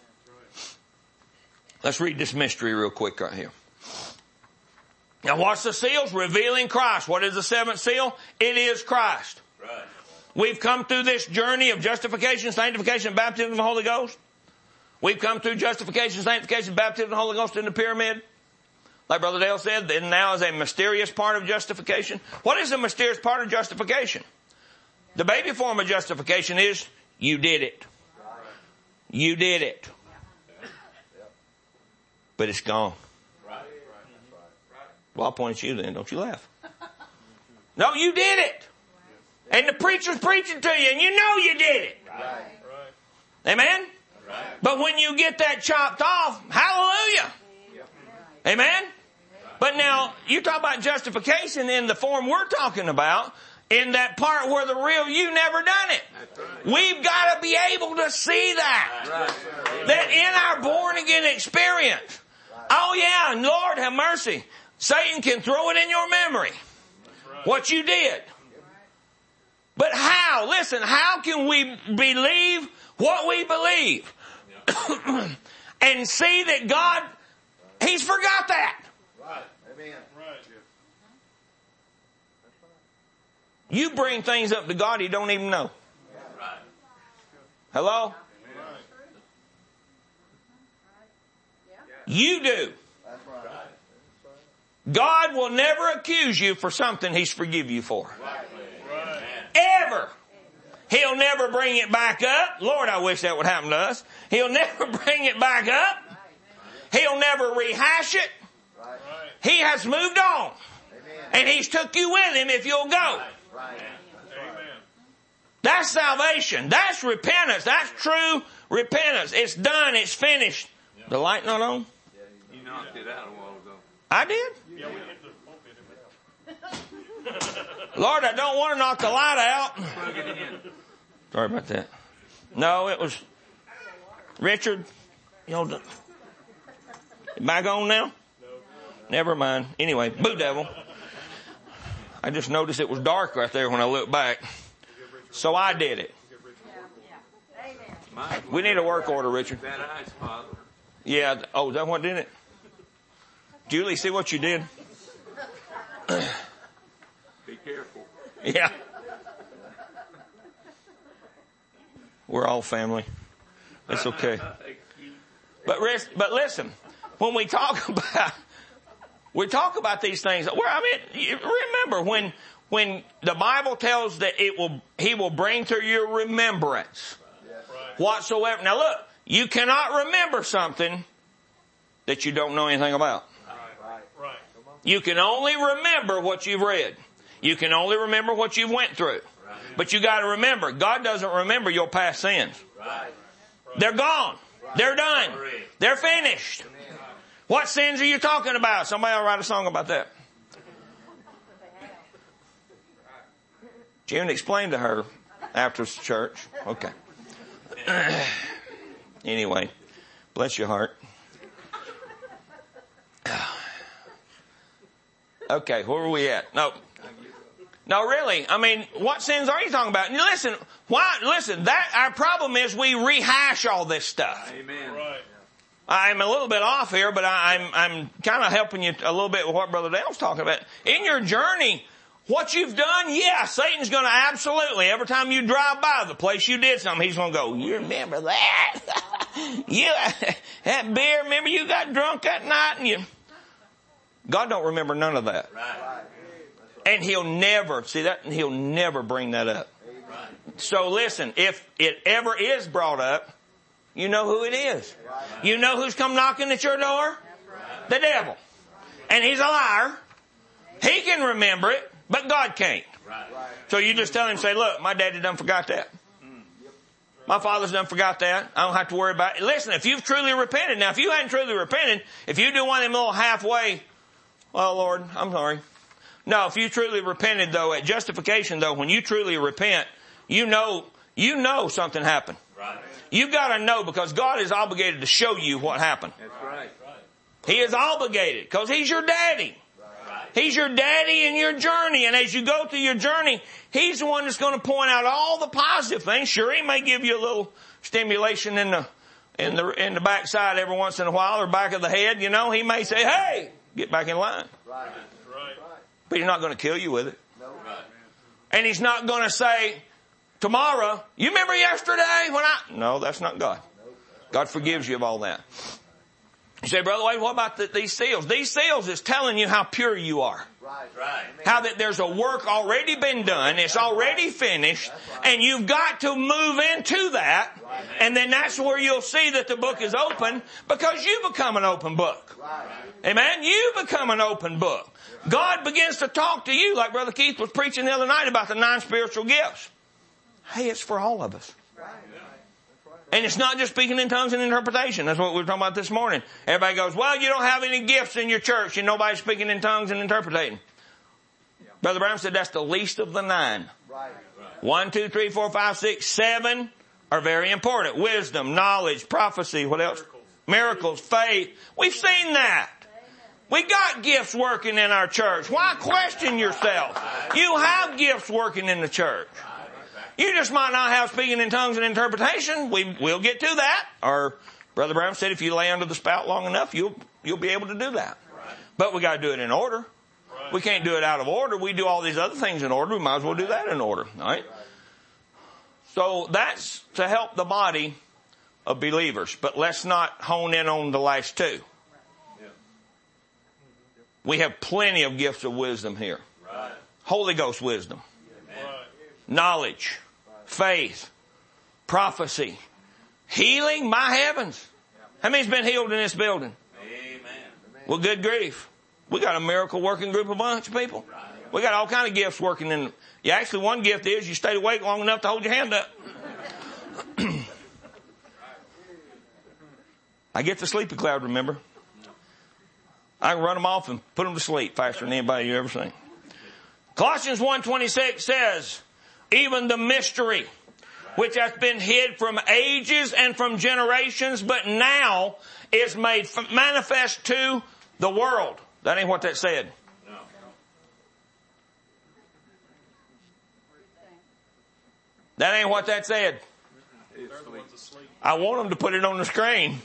Let's read this mystery real quick right here. Now what's the seals? Revealing Christ. What is the seventh seal? It is Christ. Right. We've come through this journey of justification, sanctification, and baptism of the Holy Ghost. We've come through justification, sanctification, baptism of the Holy Ghost in the pyramid. Like Brother Dale said, and now is a mysterious part of justification. What is the mysterious part of justification? The baby form of justification is you did it. You did it. But it's gone. Well, I'll point at you then. Don't you laugh. No, you did it. And the preacher's preaching to you and you know you did it. Amen? But when you get that chopped off, hallelujah. Amen? But now, you talk about justification in the form we're talking about, in that part where the real you never done it. We've got to be able to see that. That in our born again experience. Oh yeah, and Lord have mercy. Satan can throw it in your memory. What you did. But how? Listen, how can we believe what we believe? And see that God, He's forgot that. Right. Amen. Right. You bring things up to God He don't even know. Right. Hello? You do. That's right. God will never accuse you for something He's forgive you for. Right. Ever. He'll never bring it back up. Lord, I wish that would happen to us. He'll never bring it back up. He'll never rehash it. Right. He has moved on. And He's took you with Him if you'll go. Right. That's salvation. That's repentance. That's true repentance. It's done. It's finished. The light not on? You knocked it out a while ago. I did? Lord, I don't want to knock the light out. Plug it in. Sorry about that. No, it was Richard. Back on now? Never mind. Anyway, boo devil. I just noticed it was dark right there when I looked back. So I did it. We need a work order, Richard. That ice, Father. Yeah. Oh, is that what did it? Julie, see what you did? Be careful. Yeah. We're all family. It's okay. But listen, when we talk about these things, remember when the Bible tells that He will bring to your remembrance whatsoever. Now look, you cannot remember something that you don't know anything about. Right. You can only remember what you've read. You can only remember what you've went through. But you got to remember, God doesn't remember your past sins. They're gone. They're done. They're finished. What sins are you talking about? Somebody will write a song about that. June explained to her after church. Okay. Anyway, bless your heart. Okay, where are we at? No, really. I mean, what sins are you talking about? And listen, that our problem is we rehash all this stuff. Amen. Right. I'm a little bit off here, but I'm kind of helping you a little bit with what Brother Dale's talking about. In your journey, what you've done, yeah, Satan's going to absolutely, every time you drive by the place you did something, he's going to go, you remember that? That beer, remember you got drunk that night and God don't remember none of that. Right. And He'll never bring that up. So listen, if it ever is brought up, you know who it is. You know who's come knocking at your door? The devil. And he's a liar. He can remember it, but God can't. So you just tell him, say, look, my daddy done forgot that. My father's done forgot that. I don't have to worry about it. Listen, if you've truly repented, now if you hadn't truly repented, if you do one of them little halfway, well, Lord, I'm sorry. No, if you truly repented though, at justification though, when you truly repent, you know something happened. Right. You've got to know because God is obligated to show you what happened. That's right. He is obligated because He's your daddy. Right. He's your daddy in your journey. And as you go through your journey, He's the one that's going to point out all the positive things. Sure, He may give you a little stimulation in the backside every once in a while, or back of the head. You know, He may say, hey, get back in line. Right. But He's not going to kill you with it. And He's not going to say, tomorrow, you remember yesterday when No, that's not God. God forgives you of all that. You say, Brother Wade, what about these seals? These seals is telling you how pure you are. Right. How that there's a work already been done, it's already finished, and you've got to move into that, and then that's where you'll see that the book is open, because you become an open book. Amen? You become an open book. God begins to talk to you, like Brother Keith was preaching the other night about the 9 spiritual gifts. Hey, it's for all of us. And it's not just speaking in tongues and interpretation. That's what we were talking about this morning. Everybody goes, well, you don't have any gifts in your church and nobody's speaking in tongues and interpreting. Brother Brown said that's the least of the 9. 1, 2, 3, 4, 5, 6, 7 are very important. Wisdom, knowledge, prophecy, what else? Miracles, faith. We've seen that. We got gifts working in our church. Why question yourself? You have gifts working in the church. You just might not have speaking in tongues and interpretation. We'll get to that. Or Brother Brown said if you lay under the spout long enough, you'll be able to do that. But we got to do it in order. We can't do it out of order. We do all these other things in order. We might as well do that in order. All right? So that's to help the body of believers. But let's not hone in on the last 2. We have plenty of gifts of wisdom here. Holy Ghost wisdom. Knowledge. Faith. Prophecy. Healing. My heavens. How many's been healed in this building? Amen. Well, good grief. We got a miracle working group of bunch of people. We got all kind of gifts working in. Yeah, actually one gift is you stayed awake long enough to hold your hand up. I get the sleepy cloud, remember? I can run them off and put them to sleep faster than anybody you ever seen. Colossians 1:26 says, even the mystery which hath been hid from ages and from generations, but now is made manifest to the world. That ain't what that said. No. That ain't what that said. I want them to put it on the screen.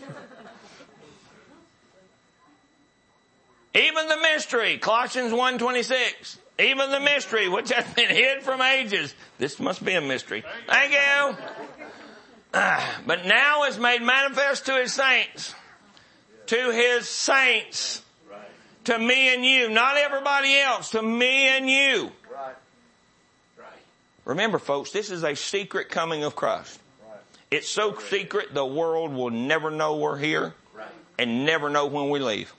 Even the mystery, Colossians 1:26. Even the mystery which hath been hid from ages. This must be a mystery. Thank you. But now is made manifest to His saints. To His saints. To me and you. Not everybody else. To me and you. Remember, folks, this is a secret coming of Christ. It's so secret the world will never know we're here and never know when we leave.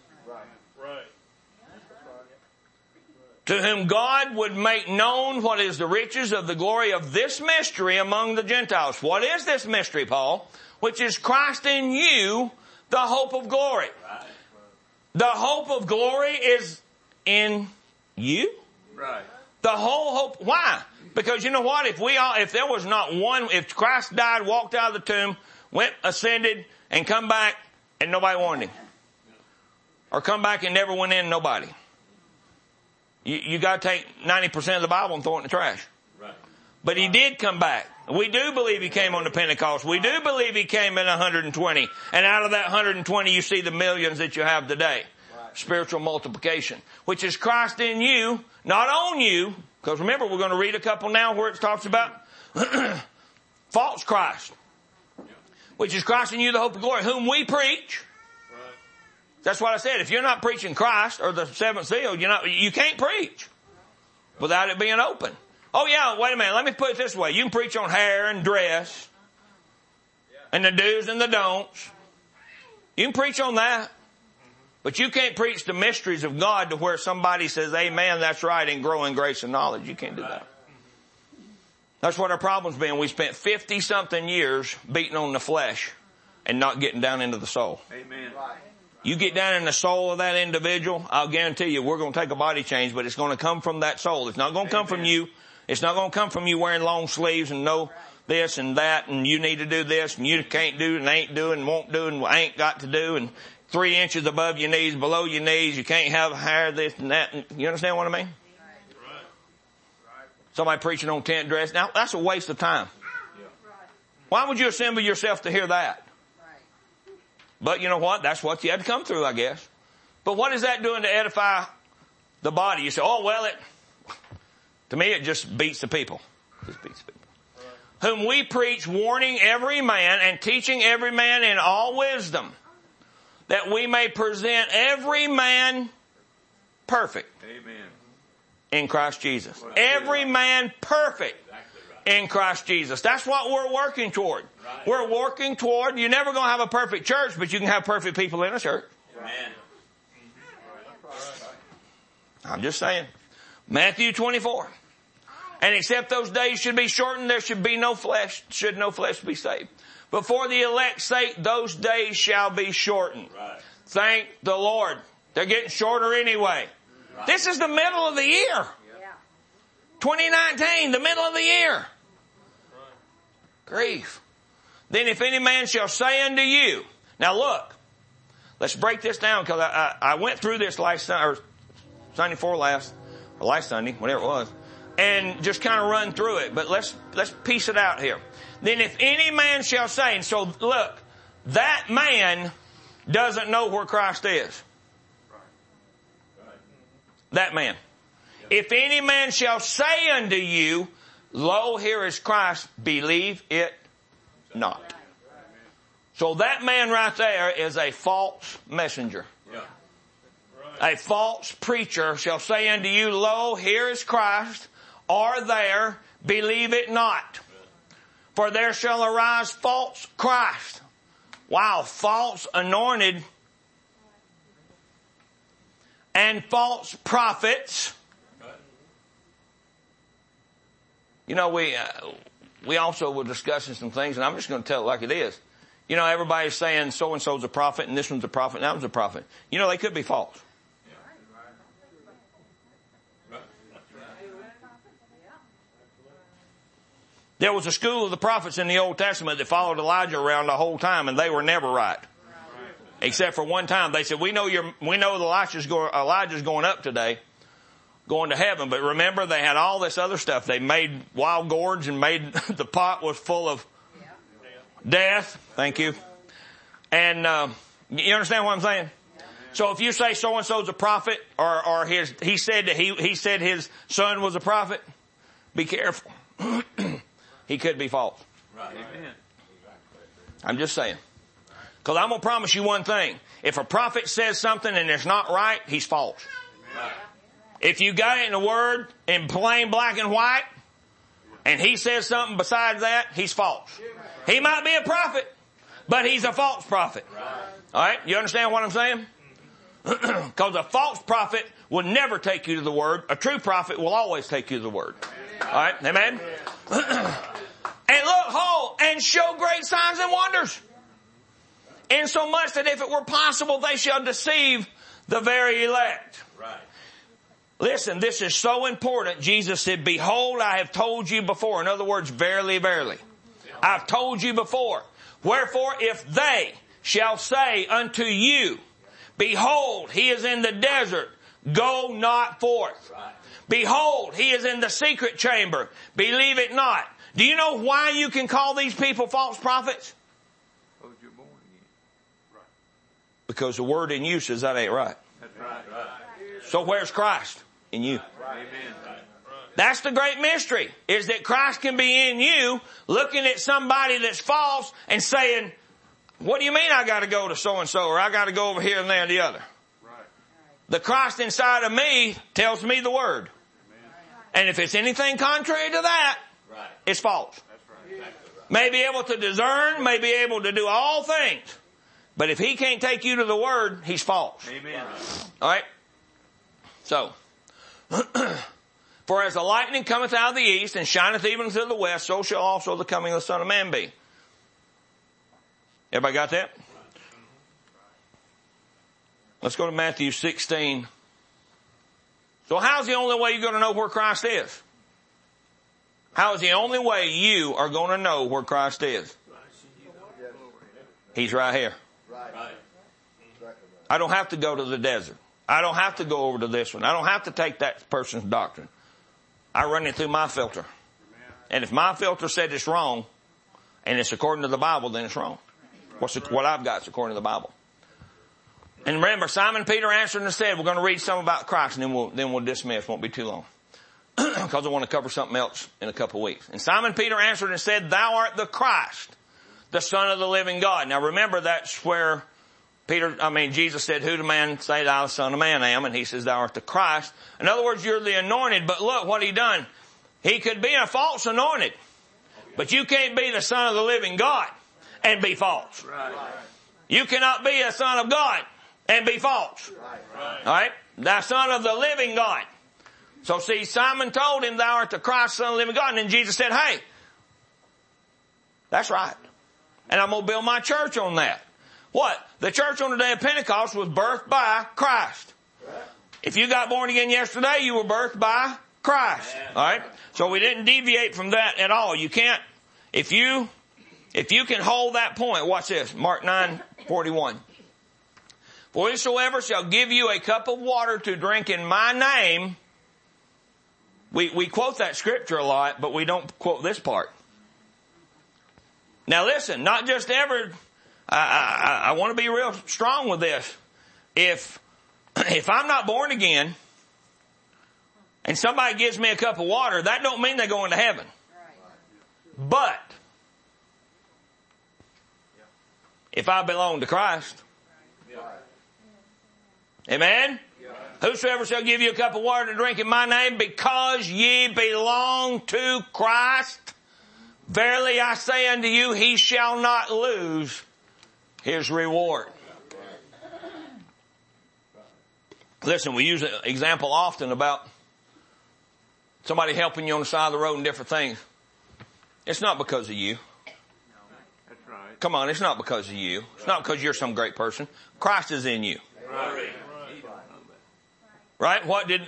To whom God would make known what is the riches of the glory of this mystery among the Gentiles. What is this mystery, Paul? Which is Christ in you, the hope of glory. The hope of glory is in you. Right. The whole hope. Why? Because you know what? If there was not one, if Christ died, walked out of the tomb, went, ascended, and come back, and nobody wanted Him. Or come back and never went in, nobody. You got to take 90% of the Bible and throw it in the trash. Right. But He did come back. We do believe He came on the Pentecost. We do believe He came in 120. And out of that 120, you see the millions that you have today. Right. Spiritual multiplication. Which is Christ in you, not on you. Because remember, we're going to read a couple now where it talks about false Christ. Which is Christ in you, the hope of glory, whom we preach. That's what I said. If you're not preaching Christ or the seventh seal, you can't preach without it being open. Oh yeah, wait a minute. Let me put it this way. You can preach on hair and dress and the do's and the don'ts. You can preach on that. But you can't preach the mysteries of God to where somebody says, amen, that's right, and grow in grace and knowledge. You can't do that. That's what our problem's been. We spent 50-something years beating on the flesh and not getting down into the soul. Amen. You get down in the soul of that individual, I'll guarantee you we're going to take a body change, but it's going to come from that soul. It's not going to come from you. It's not going to come from you wearing long sleeves and know this and that and you need to do this and you can't do and ain't doing and won't do and ain't got to do. And 3 inches above your knees, below your knees. You can't have hair this and that. You understand what I mean? Somebody preaching on tent dress. Now, that's a waste of time. Why would you assemble yourself to hear that? But you know what? That's what you had to come through, I guess. But what is that doing to edify the body? You say, oh, well, to me, it just beats the people. Just beats the people. Whom we preach, warning every man and teaching every man in all wisdom, that we may present every man perfect. Amen. In Christ Jesus. Every man perfect in Christ Jesus. That's what we're working toward. We're working toward, you're never going to have a perfect church, but you can have perfect people in a church. Amen. I'm just saying. Matthew 24. And except those days should be shortened, there should no flesh be saved. But for the elect's sake, those days shall be shortened. Thank the Lord. They're getting shorter anyway. This is the middle of the year. 2019, the middle of the year. Grief. Then if any man shall say unto you, now look, let's break this down because I went through this last Sunday before last Sunday, whatever it was, and just kind of run through it. But let's piece it out here. Then if any man shall say, and so look, that man doesn't know where Christ is. That man. If any man shall say unto you, lo, here is Christ, believe it not. So that man right there is a false messenger. A false preacher shall say unto you, lo, here is Christ, or there, believe it not. For there shall arise false Christ. Wow, false anointed and false prophets. You know, we also were discussing some things, and I'm just going to tell it like it is. You know, everybody's saying so-and-so's a prophet, and this one's a prophet, and that one's a prophet. You know, they could be false. There was a school of the prophets in the Old Testament that followed Elijah around the whole time, and they were never right. Except for one time. They said, we know Elijah's going up today, going to heaven. But remember, they had all this other stuff. They made wild gourds and made the pot was full of death. Thank you. And you understand what I'm saying? So if you say so-and-so's a prophet, or he said his son was a prophet, be careful. He could be false. Right. Amen. I'm just saying. Because I'm going to promise you one thing. If a prophet says something and it's not right, he's false. Right. If you got it in the Word in plain black and white, and he says something besides that, he's false. He might be a prophet, but he's a false prophet. All right? You understand what I'm saying? Because a false prophet will never take you to the Word. A true prophet will always take you to the Word. All right? Amen? And look, hold, and show great signs and wonders. Insomuch that if it were possible, they shall deceive the very elect. Right. Listen, this is so important. Jesus said, behold, I have told you before. In other words, verily, verily. I've told you before. Wherefore, if they shall say unto you, behold, he is in the desert, go not forth. Right. Behold, he is in the secret chamber, believe it not. Do you know why you can call these people false prophets? Because you're born again. Right. Because the word in you says that ain't right. That's right. Right. So where's Christ? In you. Amen. That's the great mystery, is that Christ can be in you, looking at somebody that's false and saying, what do you mean I got to go to so-and-so, or I got to go over here and there and the other? Right. The Christ inside of me tells me the word. Amen. And if it's anything contrary to that, Right. it's false. That's right. Exactly right. May be able to discern, may be able to do all things. But if he can't take you to the word, he's false. Amen. All right? So, for as the lightning cometh out of the east and shineth even to the west, so shall also the coming of the Son of Man be. Everybody got that? Let's go to Matthew 16. So how's the only way you're going to know where Christ is? How is the only way you are going to know where Christ is? He's right here. Right. Right. Exactly I don't have to go to the desert. I don't have to go over to this one. I don't have to take that person's doctrine. I run it through my filter. And if my filter said it's wrong, and it's according to the Bible, then it's wrong. What I've got is according to the Bible. And remember, Simon Peter answered and said, we're going to read some about Christ, and then we'll dismiss. Won't be too long. Because I want to cover something else in a couple of weeks. And Simon Peter answered and said, thou art the Christ, the Son of the living God. Now remember, that's where Jesus said, who do man say thou the Son of Man am? And he says, thou art the Christ. In other words, you're the anointed. But look what he done. He could be a false anointed. But you can't be the Son of the living God and be false. Right. You cannot be a son of God and be false. Right. All right? Thou Son of the living God. So see, Simon told him, thou art the Christ, Son of the living God. And then Jesus said, hey, that's right. And I'm going to build my church on that. What? The church on the day of Pentecost was birthed by Christ. If you got born again yesterday, you were birthed by Christ. All right? So we didn't deviate from that at all. You can't, if you can hold that point, watch this, Mark 9:41. For whosoever shall give you a cup of water to drink in my name, we quote that scripture a lot, but we don't quote this part. Now listen, not just ever, I want to be real strong with this. If I'm not born again, and somebody gives me a cup of water, that don't mean they're going to heaven. But if I belong to Christ, amen? Whosoever shall give you a cup of water to drink in my name, because ye belong to Christ, verily I say unto you, he shall not lose his reward. Listen, we use an example often about somebody helping you on the side of the road and different things. It's not because of you. That's right. Come on, it's not because of you. It's not because you're some great person. Christ is in you. Right. Right? What did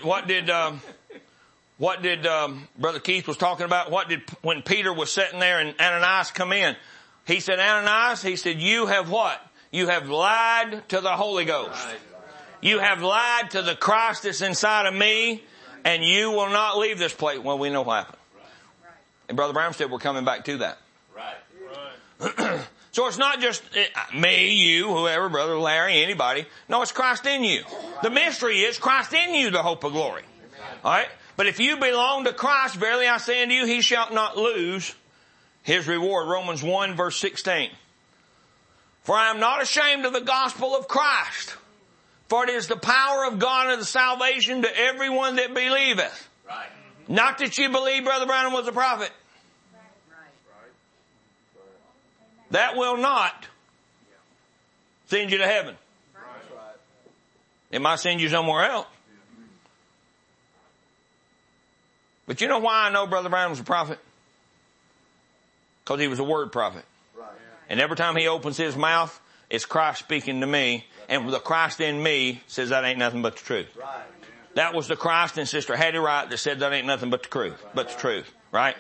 Brother Keith was talking about? When Peter was sitting there and Ananias come in? He said, Ananias, he said, you have what? You have lied to the Holy Ghost. You have lied to the Christ that's inside of me, and you will not leave this place. Well, we know what happened. And Brother Brown said we're coming back to that. Right. So it's not just me, you, whoever, Brother Larry, anybody. No, it's Christ in you. The mystery is Christ in you, the hope of glory. All right? But if you belong to Christ, verily I say unto you, he shall not lose his reward. Romans 1 verse 16. For I am not ashamed of the gospel of Christ, for it is the power of God unto salvation to everyone that believeth. Right. Not that you believe Brother Branham was a prophet. That will not send you to heaven. It might send you somewhere else. But you know why I know Brother Branham was a prophet? Because he was a word prophet. And every time he opens his mouth, it's Christ speaking to me. And the Christ in me says that ain't nothing but the truth. That was the Christ in Sister Hattie Wright that said that ain't nothing but the truth. Right?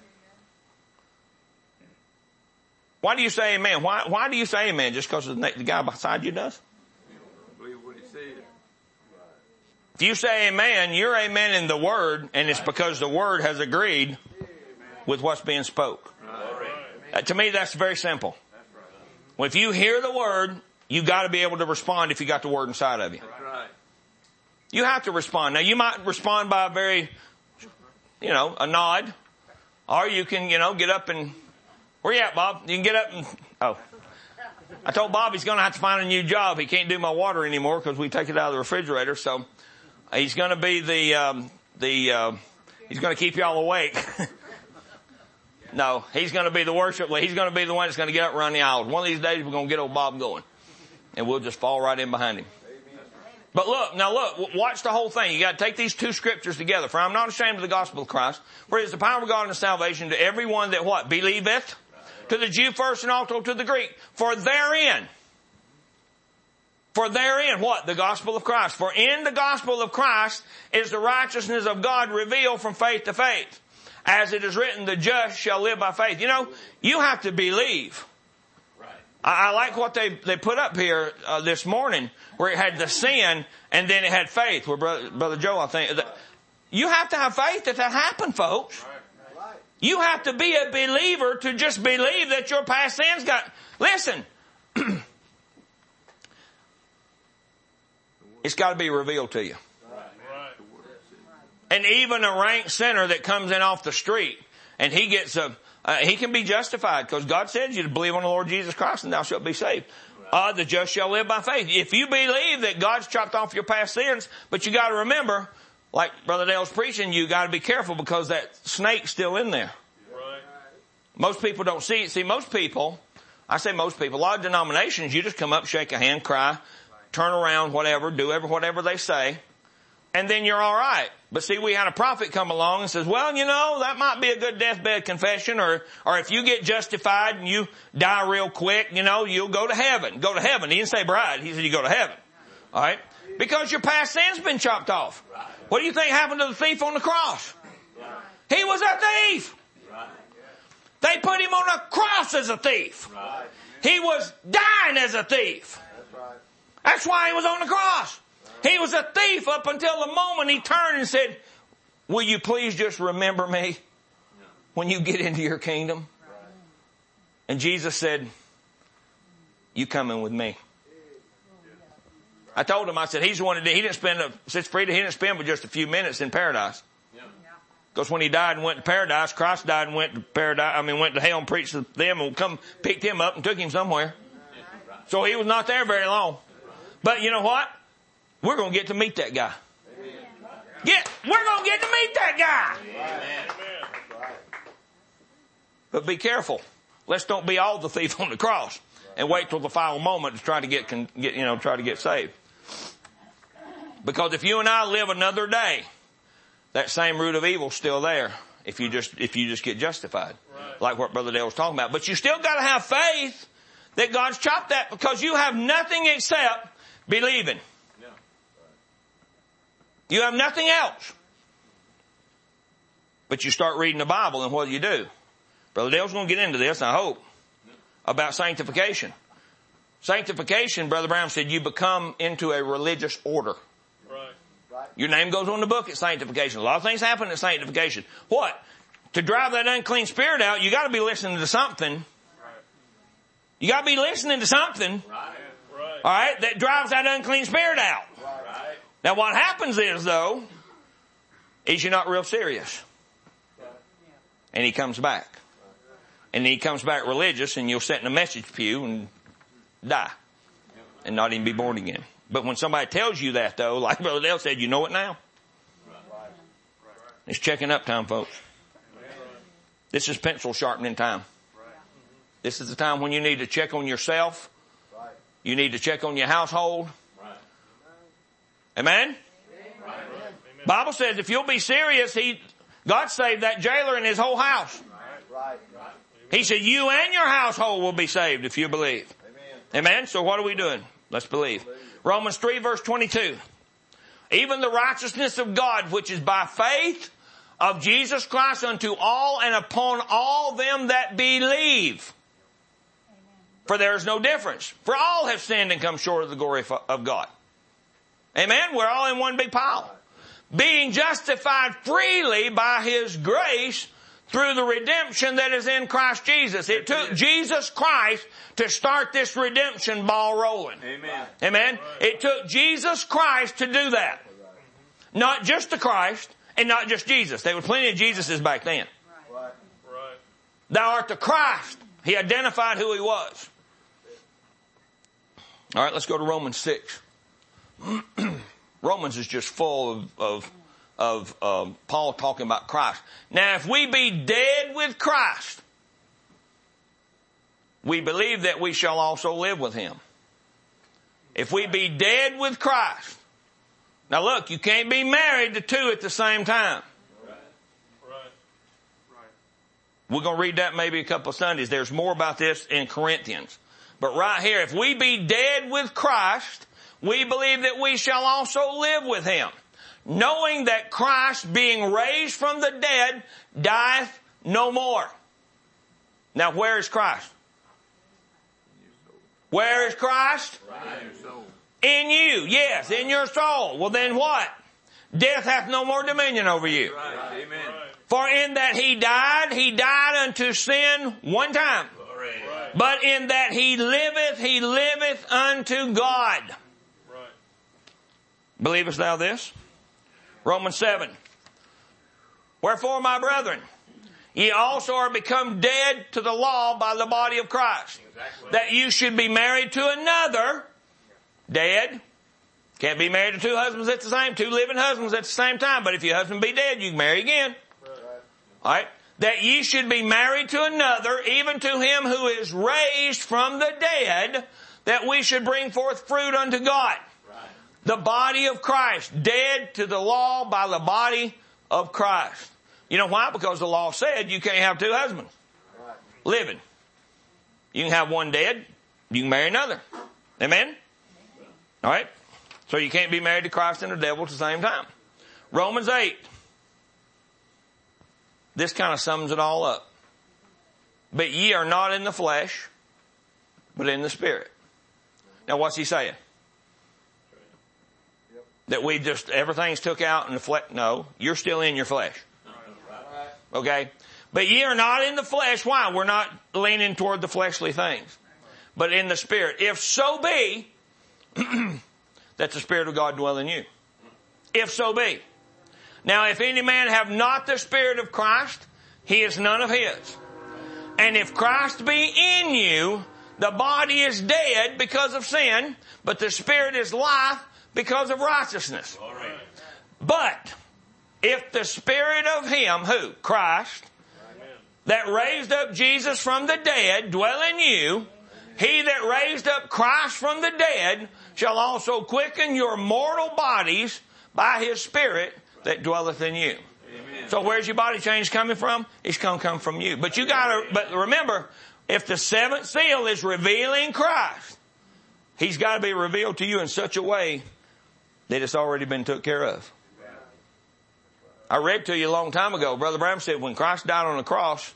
Why do you say amen? Why do you say amen? Just because the guy beside you does? I believe what he said. If you say amen, you're amen in the word, and it's because the word has agreed with what's being spoke. To me, that's very simple. Well, if you hear the word, you got to be able to respond if you got the word inside of you. That's right. You have to respond. Now, you might respond by a very, a nod, or you can, get up and, where you at, Bob? You can get up and, I told Bob he's going to have to find a new job. He can't do my water anymore because we take it out of the refrigerator. So he's going to be he's going to keep y'all awake. No, he's going to be the worship. He's going to be the one that's going to get up and run the aisles. One of these days we're going to get old Bob going, and we'll just fall right in behind him. But look, watch the whole thing. You got to take these two scriptures together. For I'm not ashamed of the gospel of Christ, for it is the power of God unto salvation to everyone that what? Believeth. To the Jew first and also to the Greek. For therein what? The gospel of Christ. For in the gospel of Christ is the righteousness of God revealed from faith to faith. As it is written, the just shall live by faith. You have to believe I like what they put up here this morning, where it had the sin and then it had faith. Where Brother Joe, I think, you have to have faith that happened, folks. You have to be a believer to just believe that your past sins got. Listen, it's got to be revealed to you. And even a rank sinner that comes in off the street and he gets he can be justified because God said you to believe on the Lord Jesus Christ and thou shalt be saved. The just shall live by faith. If you believe that God's chopped off your past sins, but you got to remember, like Brother Dale's preaching, you got to be careful because that snake's still in there. Right. Most people don't see it. See, most people, I say most people, a lot of denominations, you just come up, shake a hand, cry, turn around, whatever, do whatever they say, and then you're all right. But see, we had a prophet come along and says, well, you know, that might be a good deathbed confession, or if you get justified and you die real quick, you know, you'll go to heaven. Go to heaven. He didn't say bride. He said you go to heaven. All right? Because your past sin's been chopped off. What do you think happened to the thief on the cross? He was a thief. They put him on a cross as a thief. He was dying as a thief. That's why he was on the cross. He was a thief up until the moment he turned and said, will you please just remember me when you get into your kingdom? And Jesus said, you coming with me. I told him, I said, he's the one he didn't spend, since Frida, he didn't spend but just a few minutes in paradise. Because when he died and went to paradise, Christ died and went to paradise, went to hell and preached to them and picked him up and took him somewhere. So he was not there very long. But you know what? We're going to get to meet that guy. We're going to get to meet that guy. But be careful. Let's don't be all the thief on the cross and wait till the final moment to try to get saved. Because if you and I live another day, that same root of evil is still there. If you just get justified, like what Brother Dale was talking about. But you still got to have faith that God's chopped that, because you have nothing except believing. You have nothing else. But you start reading the Bible, and what do? Brother Dale's going to get into this, I hope, about sanctification. Sanctification, Brother Brown said, you become into a religious order. Right. Your name goes on the book at sanctification. A lot of things happen at sanctification. What? To drive that unclean spirit out, you got to be listening to something. Right. You got to be listening to something. Right. All right, that drives that unclean spirit out. Right. Now what happens is, though, is you're not real serious. And he comes back. And he comes back religious, and you'll sit in a message pew and die. And not even be born again. But when somebody tells you that, though, like Brother Dale said, you know it now. It's checking up time, folks. This is pencil sharpening time. This is the time when you need to check on yourself. You need to check on your household. Amen? Bible says if you'll be serious, God saved that jailer and his whole house. He said you and your household will be saved if you believe. Amen? So what are we doing? Let's believe. Romans 3 verse 22. Even the righteousness of God, which is by faith of Jesus Christ unto all and upon all them that believe. For there is no difference. For all have sinned and come short of the glory of God. Amen? We're all in one big pile. Being justified freely by His grace through the redemption that is in Christ Jesus. It took Jesus Christ to start this redemption ball rolling. Amen. Amen? It took Jesus Christ to do that. Not just the Christ and not just Jesus. There were plenty of Jesuses back then. Right. Thou art the Christ. He identified who He was. All right, let's go to Romans 6. Romans is just full of Paul talking about Christ. Now, if we be dead with Christ, we believe that we shall also live with Him. If we be dead with Christ. Now look, you can't be married to two at the same time. We're going to read that maybe a couple of Sundays. There's more about this in Corinthians. But right here, if we be dead with Christ, we believe that we shall also live with Him, knowing that Christ, being raised from the dead, dieth no more. Now, where is Christ? Where is Christ? In your soul. In you. Yes, in your soul. Well then what? Death hath no more dominion over you. Right. Amen. For in that he died unto sin one time. But in that he liveth unto God. Right. Believest thou this? Romans 7. Wherefore, my brethren, ye also are become dead to the law by the body of Christ, that you should be married to another. Dead. Can't be married to two husbands at the same, two living husbands at the same time. But if your husband be dead, you can marry again. All right. That ye should be married to another, even to him who is raised from the dead, that we should bring forth fruit unto God. Right. The body of Christ, dead to the law by the body of Christ. You know why? Because the law said you can't have two husbands. Right. Living. You can have one dead, you can marry another. Amen? All right? So you can't be married to Christ and the devil at the same time. Romans 8. This kind of sums it all up. But ye are not in the flesh, but in the Spirit. Now what's he saying? That we just, everything's took out in the flesh? No, you're still in your flesh. Okay? But ye are not in the flesh. Why? We're not leaning toward the fleshly things, but in the Spirit. If so be that the Spirit of God dwell in you. If so be. Now, if any man have not the Spirit of Christ, he is none of his. And if Christ be in you, the body is dead because of sin, but the Spirit is life because of righteousness. Right. But if the Spirit of him, who? Christ, that raised up Jesus from the dead dwell in you, he that raised up Christ from the dead shall also quicken your mortal bodies by his Spirit that dwelleth in you. Amen. So where's your body change coming from? It's come from you. But but remember, if the seventh seal is revealing Christ, he's got to be revealed to you in such a way that it's already been took care of. I read to you a long time ago, Brother Branham said when Christ died on the cross,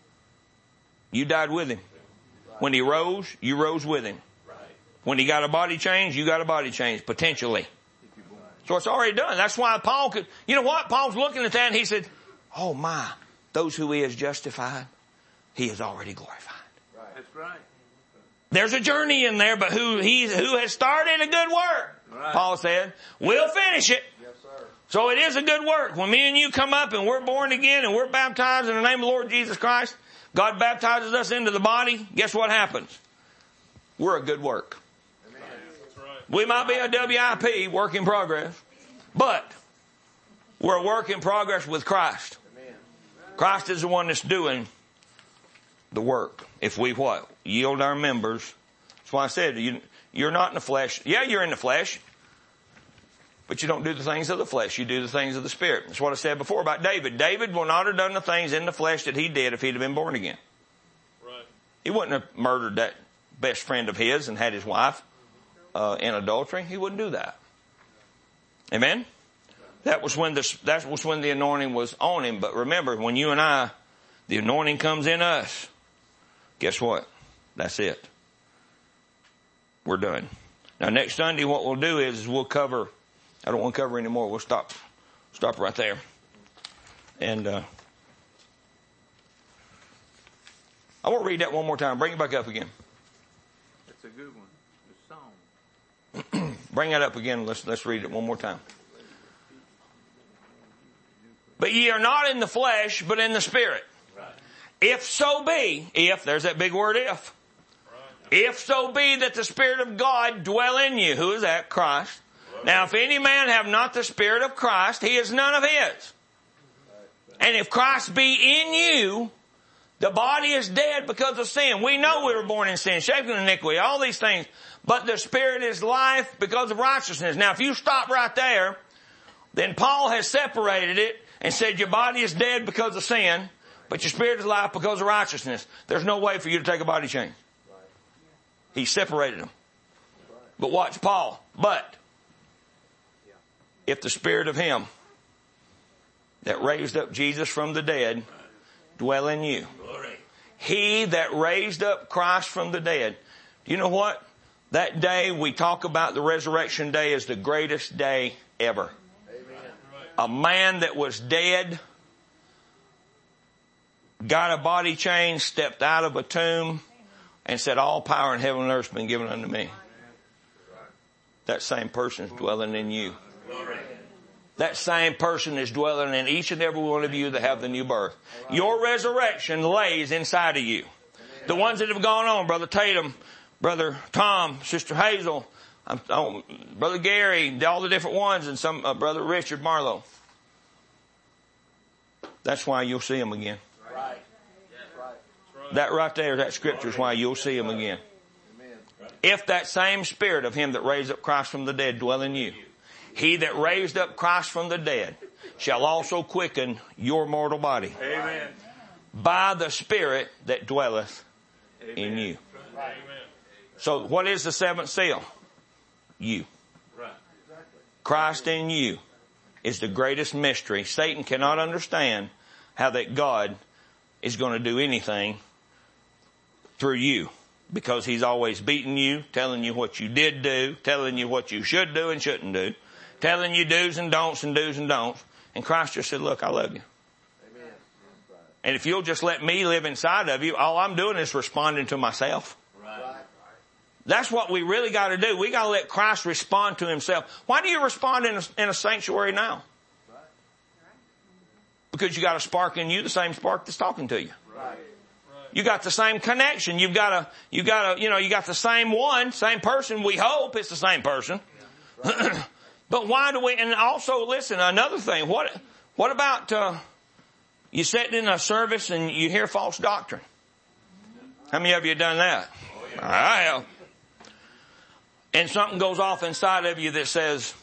you died with him. When he rose, you rose with him. When he got a body change, you got a body change, potentially. So it's already done. That's why Paul could, you know what? Paul's looking at that and he said, oh my, those who he has justified, he has already glorified. Right. That's right. There's a journey in there, but who has started a good work, right. Paul said, will finish it. Yes, sir. So it is a good work. When me and you come up and we're born again and we're baptized in the name of the Lord Jesus Christ, God baptizes us into the body, guess what happens? We're a good work. We might be a WIP, work in progress, but we're a work in progress with Christ. Christ is the one that's doing the work. If we what? Yield our members. That's why I said you're not in the flesh. Yeah, you're in the flesh, but you don't do the things of the flesh. You do the things of the Spirit. That's what I said before about David. David will not have done the things in the flesh that he did if he'd have been born again. Right. He wouldn't have murdered that best friend of his and had his wife in adultery. He wouldn't do that. Amen? That was when the anointing was on him. But remember, when you and I, the anointing comes in us, guess what? That's it. We're done. Now next Sunday what we'll do is we'll cover, I don't want to cover anymore. We'll stop right there. And I want to read that one more time. Bring it back up again. That's a good one. Bring that up again. Let's read it one more time. But ye are not in the flesh, but in the Spirit. Right. If so be, there's that big word if. Right. If so be that the Spirit of God dwell in you. Who is that? Christ. Right. Now if any man have not the Spirit of Christ, he is none of his. Right. And if Christ be in you, the body is dead because of sin. We know we were born in sin, shaped in iniquity, all these things. But the Spirit is life because of righteousness. Now if you stop right there, then Paul has separated it and said your body is dead because of sin, but your spirit is life because of righteousness. There's no way for you to take a body change. He separated them. But watch Paul. But if the Spirit of him that raised up Jesus from the dead dwell in you, he that raised up Christ from the dead. You know what? That day we talk about the resurrection day as the greatest day ever. Amen. A man that was dead, got a body change, stepped out of a tomb, and said, all power in heaven and earth has been given unto me. That same person is dwelling in you. That same person is dwelling in each and every one of you that have the new birth. Your resurrection lays inside of you. The ones that have gone on, Brother Tatum, Brother Tom, Sister Hazel, Brother Gary, all the different ones, and some Brother Richard Marlowe. That's why you'll see them again. Right. That right there, that scripture is why you'll see them again. If that same spirit of him that raised up Christ from the dead dwell in you, he that raised up Christ from the dead shall also quicken your mortal body. Amen. By the spirit that dwelleth in you. Amen. So what is the seventh seal? You. Right. Christ in you is the greatest mystery. Satan cannot understand how that God is going to do anything through you, because he's always beating you, telling you what you did do, telling you what you should do and shouldn't do, telling you do's and don'ts and do's and don'ts. And Christ just said, look, I love you. Amen. And if you'll just let me live inside of you, all I'm doing is responding to myself. Right. That's what we really got to do. We got to let Christ respond to himself. Why do you respond in a sanctuary now? Because you got a spark in you, the same spark that's talking to you. Right. You got the same connection. You got the same one, same person. We hope it's the same person. But why do we, and also listen, another thing, what about, you sitting in a service and you hear false doctrine? How many of you have done that? I have. And something goes off inside of you that says,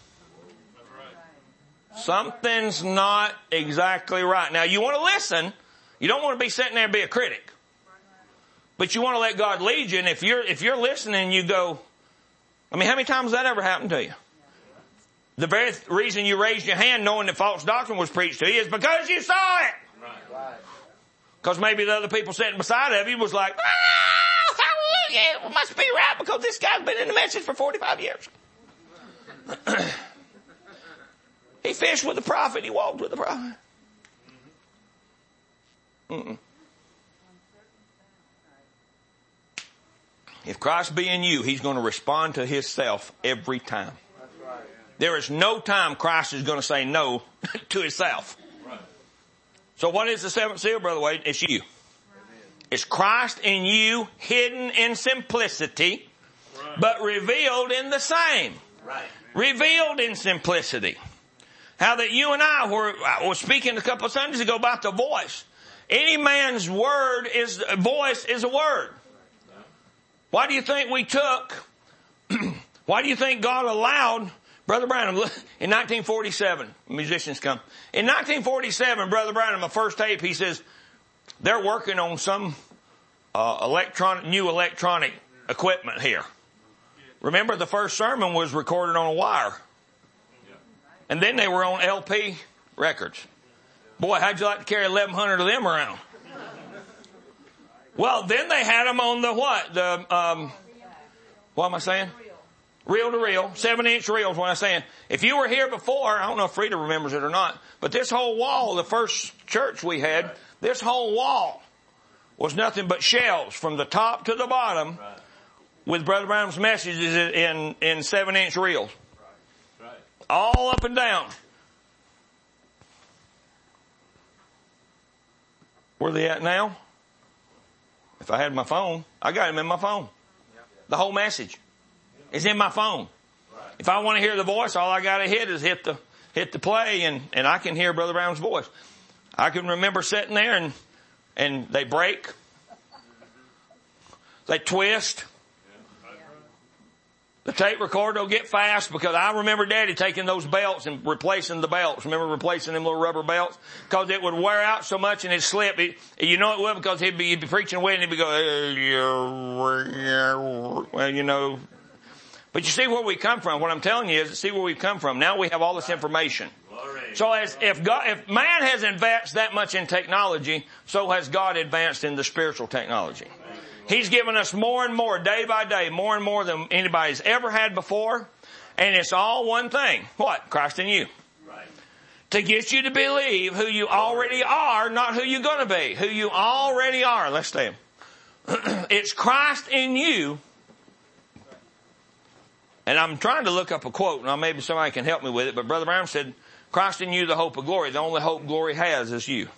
something's not exactly right. Now you want to listen. You don't want to be sitting there and be a critic. But you want to let God lead you. And if you're listening, you go, I mean, how many times has that ever happened to you? The very reason you raised your hand knowing that false doctrine was preached to you is because you saw it. Right. Because maybe the other people sitting beside of you was like, hallelujah, it must be right because this guy's been in the message for 45 years. He fished with the prophet. He walked with the prophet. If Christ be in you, he's going to respond to himself every time. That's right. There is no time Christ is going to say no to himself. Right. So what is the seventh seal, Brother Wade? It's you. It's Christ in you, hidden in simplicity, but revealed in the same. Right. Revealed in simplicity. How that you and I were speaking a couple of Sundays ago about the voice. Any man's voice is a word. Why do you think why do you think God allowed Brother Branham in 1947, musicians come. In 1947, Brother Branham, the first tape, he says, they're working on some new electronic equipment here. Remember, the first sermon was recorded on a wire. And then they were on LP records. Boy, how'd you like to carry 1,100 of them around? Well, then they had them on the what? What am I saying? Reel to reel, 7-inch reels, what I'm saying. If you were here before, I don't know if Frida remembers it or not, but this whole wall, the first church we had, this whole wall was nothing but shelves from the top to the bottom with Brother Branham's messages in 7-inch reels. All up and down. Where are they at now? If I had my phone, I got him in my phone. The whole message is in my phone. If I want to hear the voice, all I got to hit is hit the play, and I can hear Brother Brown's voice. I can remember sitting there and they break, they twist. The tape recorder will get fast because I remember Daddy taking those belts and replacing the belts. Remember replacing them little rubber belts? Because it would wear out so much and it'd slip. You know it would because he'd be preaching away and he'd be going, well, you know. But you see where we come from. What I'm telling you is see where we've come from. Now we have all this information. So if man has advanced that much in technology, so has God advanced in the spiritual technology. He's given us more and more, day by day, more and more than anybody's ever had before. And it's all one thing. What? Christ in you. Right. To get you to believe who you already are, not who you're going to be. Who you already are. Let's stand. It's Christ in you. And I'm trying to look up a quote. Now maybe somebody can help me with it. But Brother Brown said, Christ in you, the hope of glory. The only hope glory has is you.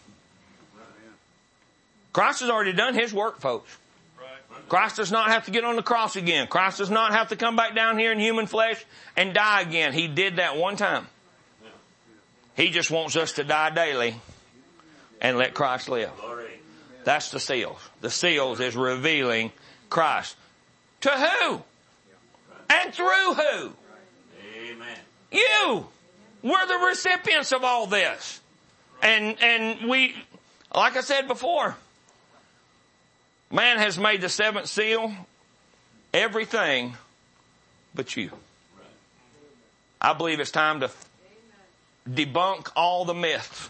Christ has already done His work, folks. Christ does not have to get on the cross again. Christ does not have to come back down here in human flesh and die again. He did that one time. He just wants us to die daily and let Christ live. That's the seals. The seals is revealing Christ. To who? And through who? Amen. You. We're the recipients of all this. And we, like I said before, man has made the seventh seal everything but you. I believe it's time to debunk all the myths.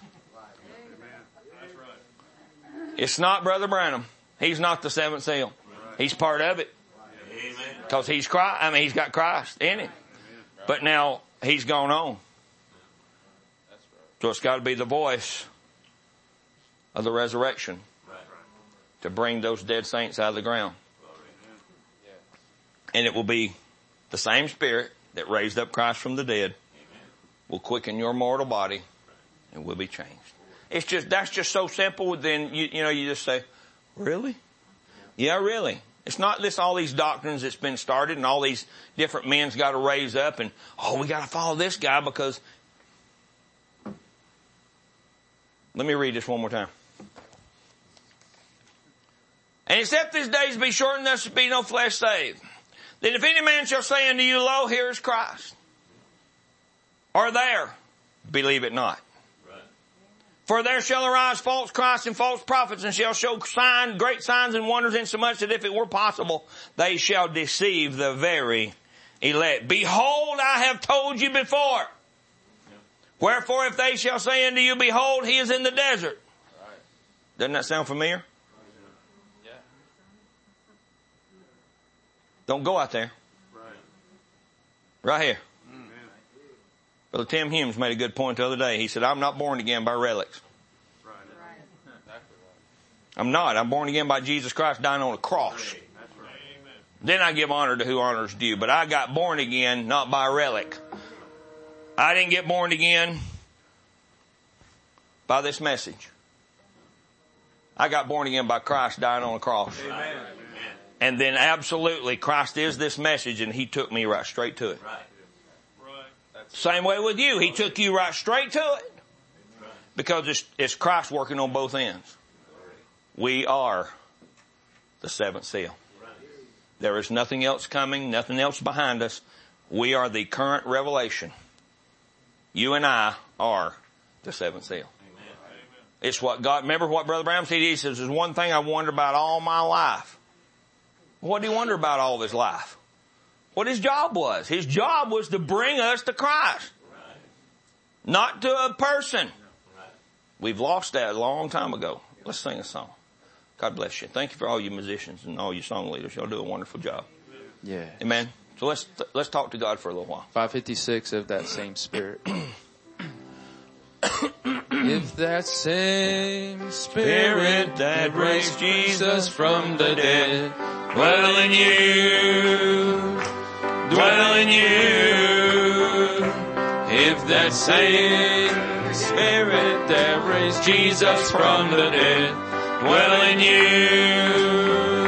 It's not Brother Branham. He's not the seventh seal. He's part of it. Because he's got Christ in him. But now he's gone on. So it's got to be the voice of the resurrection to bring those dead saints out of the ground. And it will be the same Spirit that raised up Christ from the dead will quicken your mortal body and will be changed. It's just, that's just so simple. Then you just say, really? Yeah, really. It's not this, all these doctrines that's been started and all these different men's got to raise up and, we got to follow this guy because. Let me read this one more time. And except these days be shortened, there shall be no flesh saved. Then if any man shall say unto you, lo, here is Christ, or there, believe it not. Right. For there shall arise false Christs and false prophets, and shall show great signs and wonders, insomuch that if it were possible, they shall deceive the very elect. Behold, I have told you before. Wherefore, if they shall say unto you, behold, he is in the desert. Right. Doesn't that sound familiar? Yeah. Don't go out there. Right. Right here. Brother Tim Humes made a good point the other day. He said, I'm not born again by relics. Right. I'm not. I'm born again by Jesus Christ dying on a cross. That's right. Then I give honor to who honors due. But I got born again not by relic. I didn't get born again by this message. I got born again by Christ dying on the cross. Amen. And then absolutely Christ is this message and He took me right straight to it. Right. Same way with you. He took you right straight to it. Because it's Christ working on both ends. We are the seventh seal. There is nothing else coming, nothing else behind us. We are the current revelation. You and I are the seventh seal. Amen. It's what God, remember what Brother Branham said? He says, there's one thing I've wondered about all my life. What did he wonder about all of his life? What his job was. His job was to bring us to Christ. Right. Not to a person. Right. We've lost that a long time ago. Let's sing a song. God bless you. Thank you for all you musicians and all you song leaders. Y'all do a wonderful job. Yeah. Amen. So let's talk to God for a little while. 556 of that same Spirit. If that same Spirit that raised Jesus from the dead dwell in you, if that same Spirit that raised Jesus from the dead dwell in you,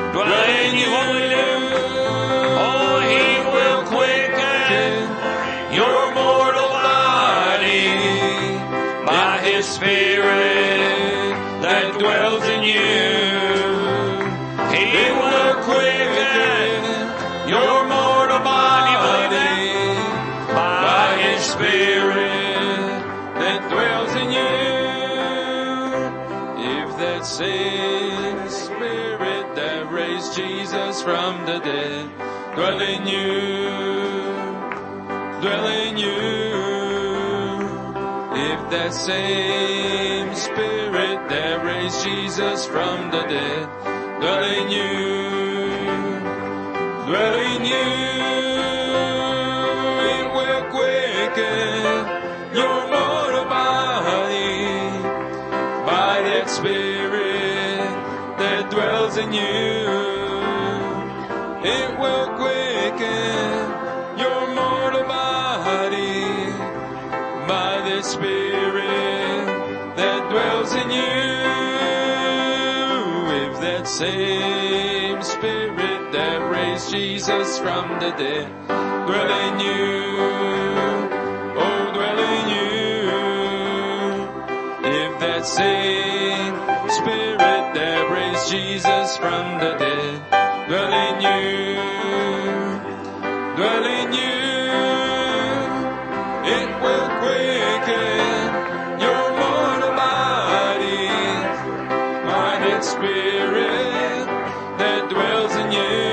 oh, He will quicken your mortal body by His Spirit that dwells in you. He will quicken your mortal body by His Spirit that dwells in you. If that same Spirit that raised Jesus from the dead dwell in you, if that same Spirit that raised Jesus from the dead dwell in you, dwell in you. It will quicken your mortal body by that Spirit that dwells in you. It will quicken your mortal body by that Spirit that dwells in you. If that same Spirit that raised Jesus from the dead dwell in you, oh, dwell in you. If that same Spirit that raised Jesus from the dead dwell in you, dwell in you. It will quicken your mortal body by that Spirit that dwells in you.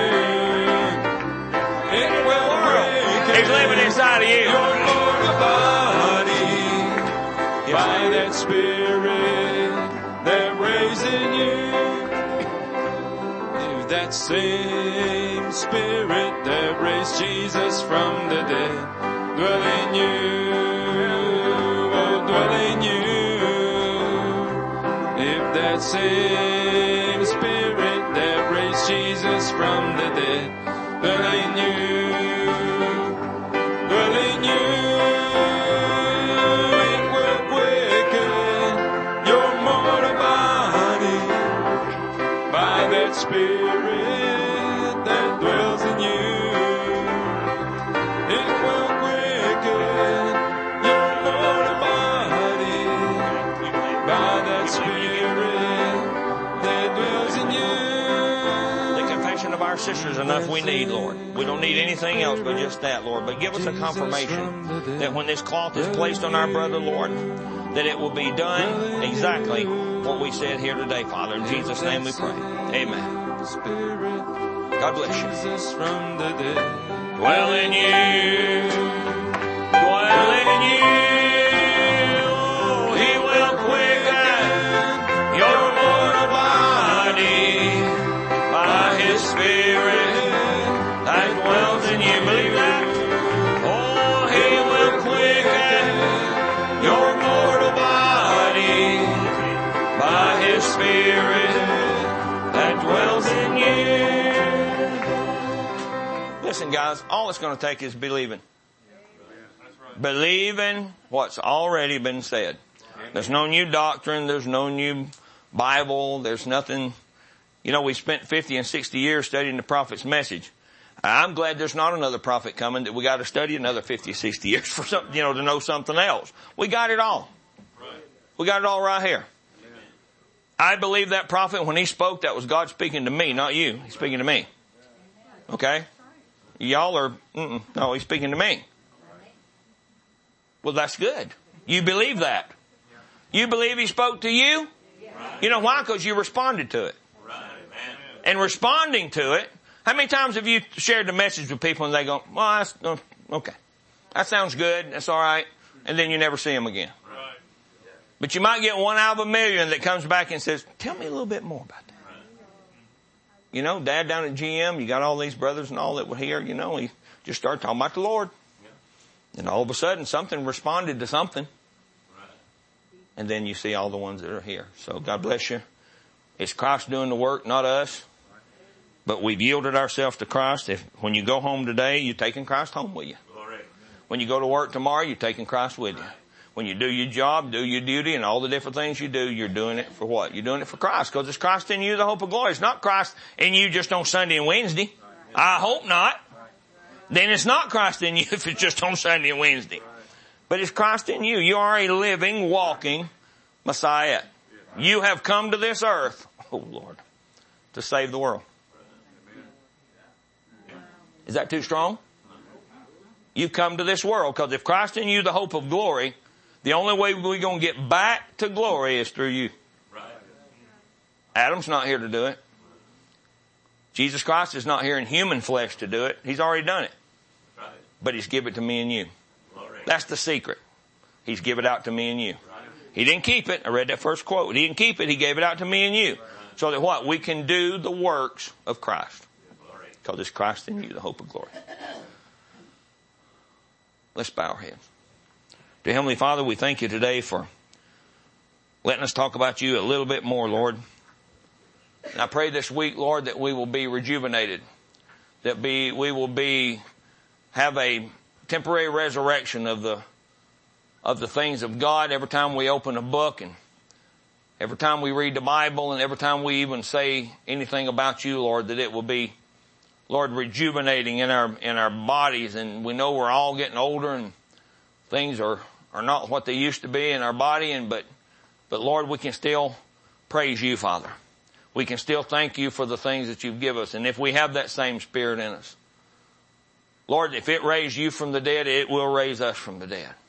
It will quicken He's living inside of you. your mortal body by that Spirit that raised in you. If that same Spirit that raised Jesus from the dead dwell in you, oh, dwell in you. If that same Spirit that raised Jesus from the dead dwell in you, dwell in you. It will quicken your mortal body by that Spirit that dwells in you. It will quicken your mortal body by that Spirit that dwells in you. The confession of our sisters enough we need, Lord. We don't need anything else but just that, Lord. But give us a confirmation that when this cloth is placed on our brother, Lord, that it will be done exactly what we said here today, Father. In Jesus' name we pray. Amen. God bless you. Jesus from the dead dwell in you, dwell in you. Oh, He will quicken your mortal body by His Spirit that dwells in you. Believe that? Oh, He will quicken your mortal body by His Spirit that dwells in you. Listen, guys, all it's going to take is believing. Believing what's already been said. There's no new doctrine. There's no new Bible. There's nothing. You know, we spent 50 and 60 years studying the prophet's message. I'm glad there's not another prophet coming that we got to study another 50, 60 years for something, you know, to know something else. We got it all. We got it all right here. I believe that prophet, when he spoke, that was God speaking to me, not you. He's speaking to me. Okay? Y'all are, no, he's speaking to me. Well, that's good. You believe that. You believe he spoke to you? You know why? Because you responded to it. And responding to it, how many times have you shared the message with people and they go, well, that's, okay. That sounds good. That's all right. And then you never see them again. But you might get one out of a million that comes back and says, tell me a little bit more about that. You know, Dad down at GM, you got all these brothers and all that were here, you know, he just started talking about the Lord. And all of a sudden something responded to something. And then you see all the ones that are here. So God bless you. It's Christ doing the work, not us. But we've yielded ourselves to Christ. When you go home today, you're taking Christ home with you. When you go to work tomorrow, you're taking Christ with you. When you do your job, do your duty, and all the different things you do, you're doing it for what? You're doing it for Christ, because it's Christ in you, the hope of glory. It's not Christ in you just on Sunday and Wednesday. I hope not. Then it's not Christ in you if it's just on Sunday and Wednesday. But it's Christ in you. You are a living, walking Messiah. You have come to this earth, oh Lord, to save the world. Is that too strong? You come to this world, because if Christ in you, the hope of glory, the only way we're going to get back to glory is through you. Adam's not here to do it. Jesus Christ is not here in human flesh to do it. He's already done it. But he's given it to me and you. That's the secret. He's given it out to me and you. He didn't keep it. I read that first quote. He didn't keep it. He gave it out to me and you. So that what? We can do the works of Christ. Because it's Christ in you, the hope of glory. Let's bow our heads. Dear Heavenly Father, we thank you today for letting us talk about you a little bit more, Lord. And I pray this week, Lord, that we will be rejuvenated. That we will have a temporary resurrection of the things of God every time we open a book and every time we read the Bible and every time we even say anything about you, Lord, that it will be, Lord, rejuvenating in our bodies. And we know we're all getting older and things are not what they used to be in our body, but Lord, we can still praise you, Father. We can still thank you for the things that you've given us. And if we have that same spirit in us, Lord, if it raised you from the dead, it will raise us from the dead.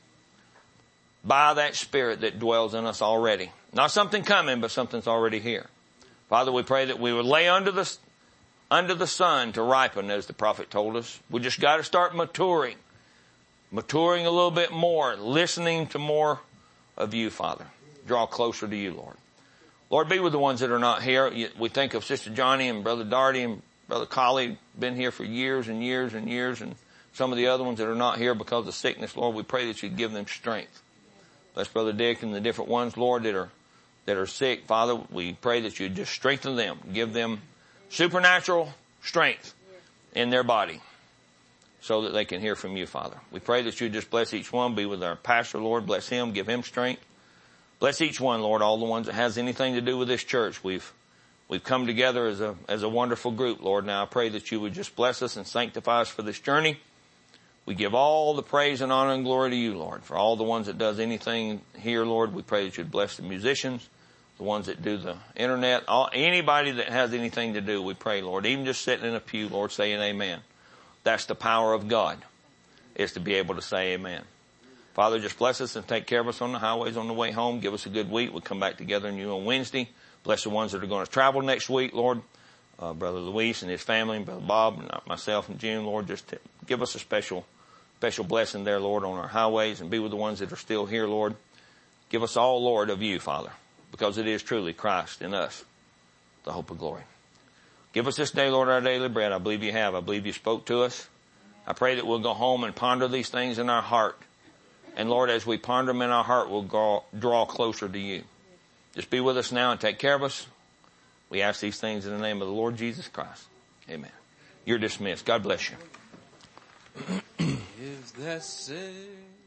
By that spirit that dwells in us already. Not something coming, but something's already here. Father, we pray that we would lay under the sun to ripen, as the prophet told us. We just got to start maturing a little bit more, listening to more of you, Father. Draw closer to you, Lord. Lord, be with the ones that are not here. We think of Sister Johnny and Brother Darty and Brother Collie, been here for years and years and years, and some of the other ones that are not here because of sickness. Lord, we pray that you'd give them strength. Bless Brother Dick and the different ones, Lord, that are sick. Father, we pray that you'd just strengthen them, give them supernatural strength in their body so that they can hear from you, Father. We pray that you just bless each one. Be with our pastor, Lord. Bless him. Give him strength. Bless each one, Lord, all the ones that has anything to do with this church. We've come together as a wonderful group, Lord. Now I pray that you would just bless us and sanctify us for this journey. We give all the praise and honor and glory to you, Lord. For all the ones that does anything here, Lord, we pray that you'd bless the musicians, the ones that do the internet, anybody that has anything to do, we pray, Lord. Even just sitting in a pew, Lord, saying amen. That's the power of God, is to be able to say amen. Father, just bless us and take care of us on the highways on the way home. Give us a good week. We'll come back together in you on Wednesday. Bless the ones that are going to travel next week, Lord. Brother Luis and his family, and Brother Bob, and myself and June, Lord, just give us a special blessing there, Lord, on our highways, and be with the ones that are still here, Lord. Give us all, Lord, of you, Father, because it is truly Christ in us, the hope of glory. Give us this day, Lord, our daily bread. I believe you have. I believe you spoke to us. I pray that we'll go home and ponder these things in our heart. And Lord, as we ponder them in our heart, we'll draw closer to you. Just be with us now and take care of us. We ask these things in the name of the Lord Jesus Christ. Amen. You're dismissed. God bless you. Is that say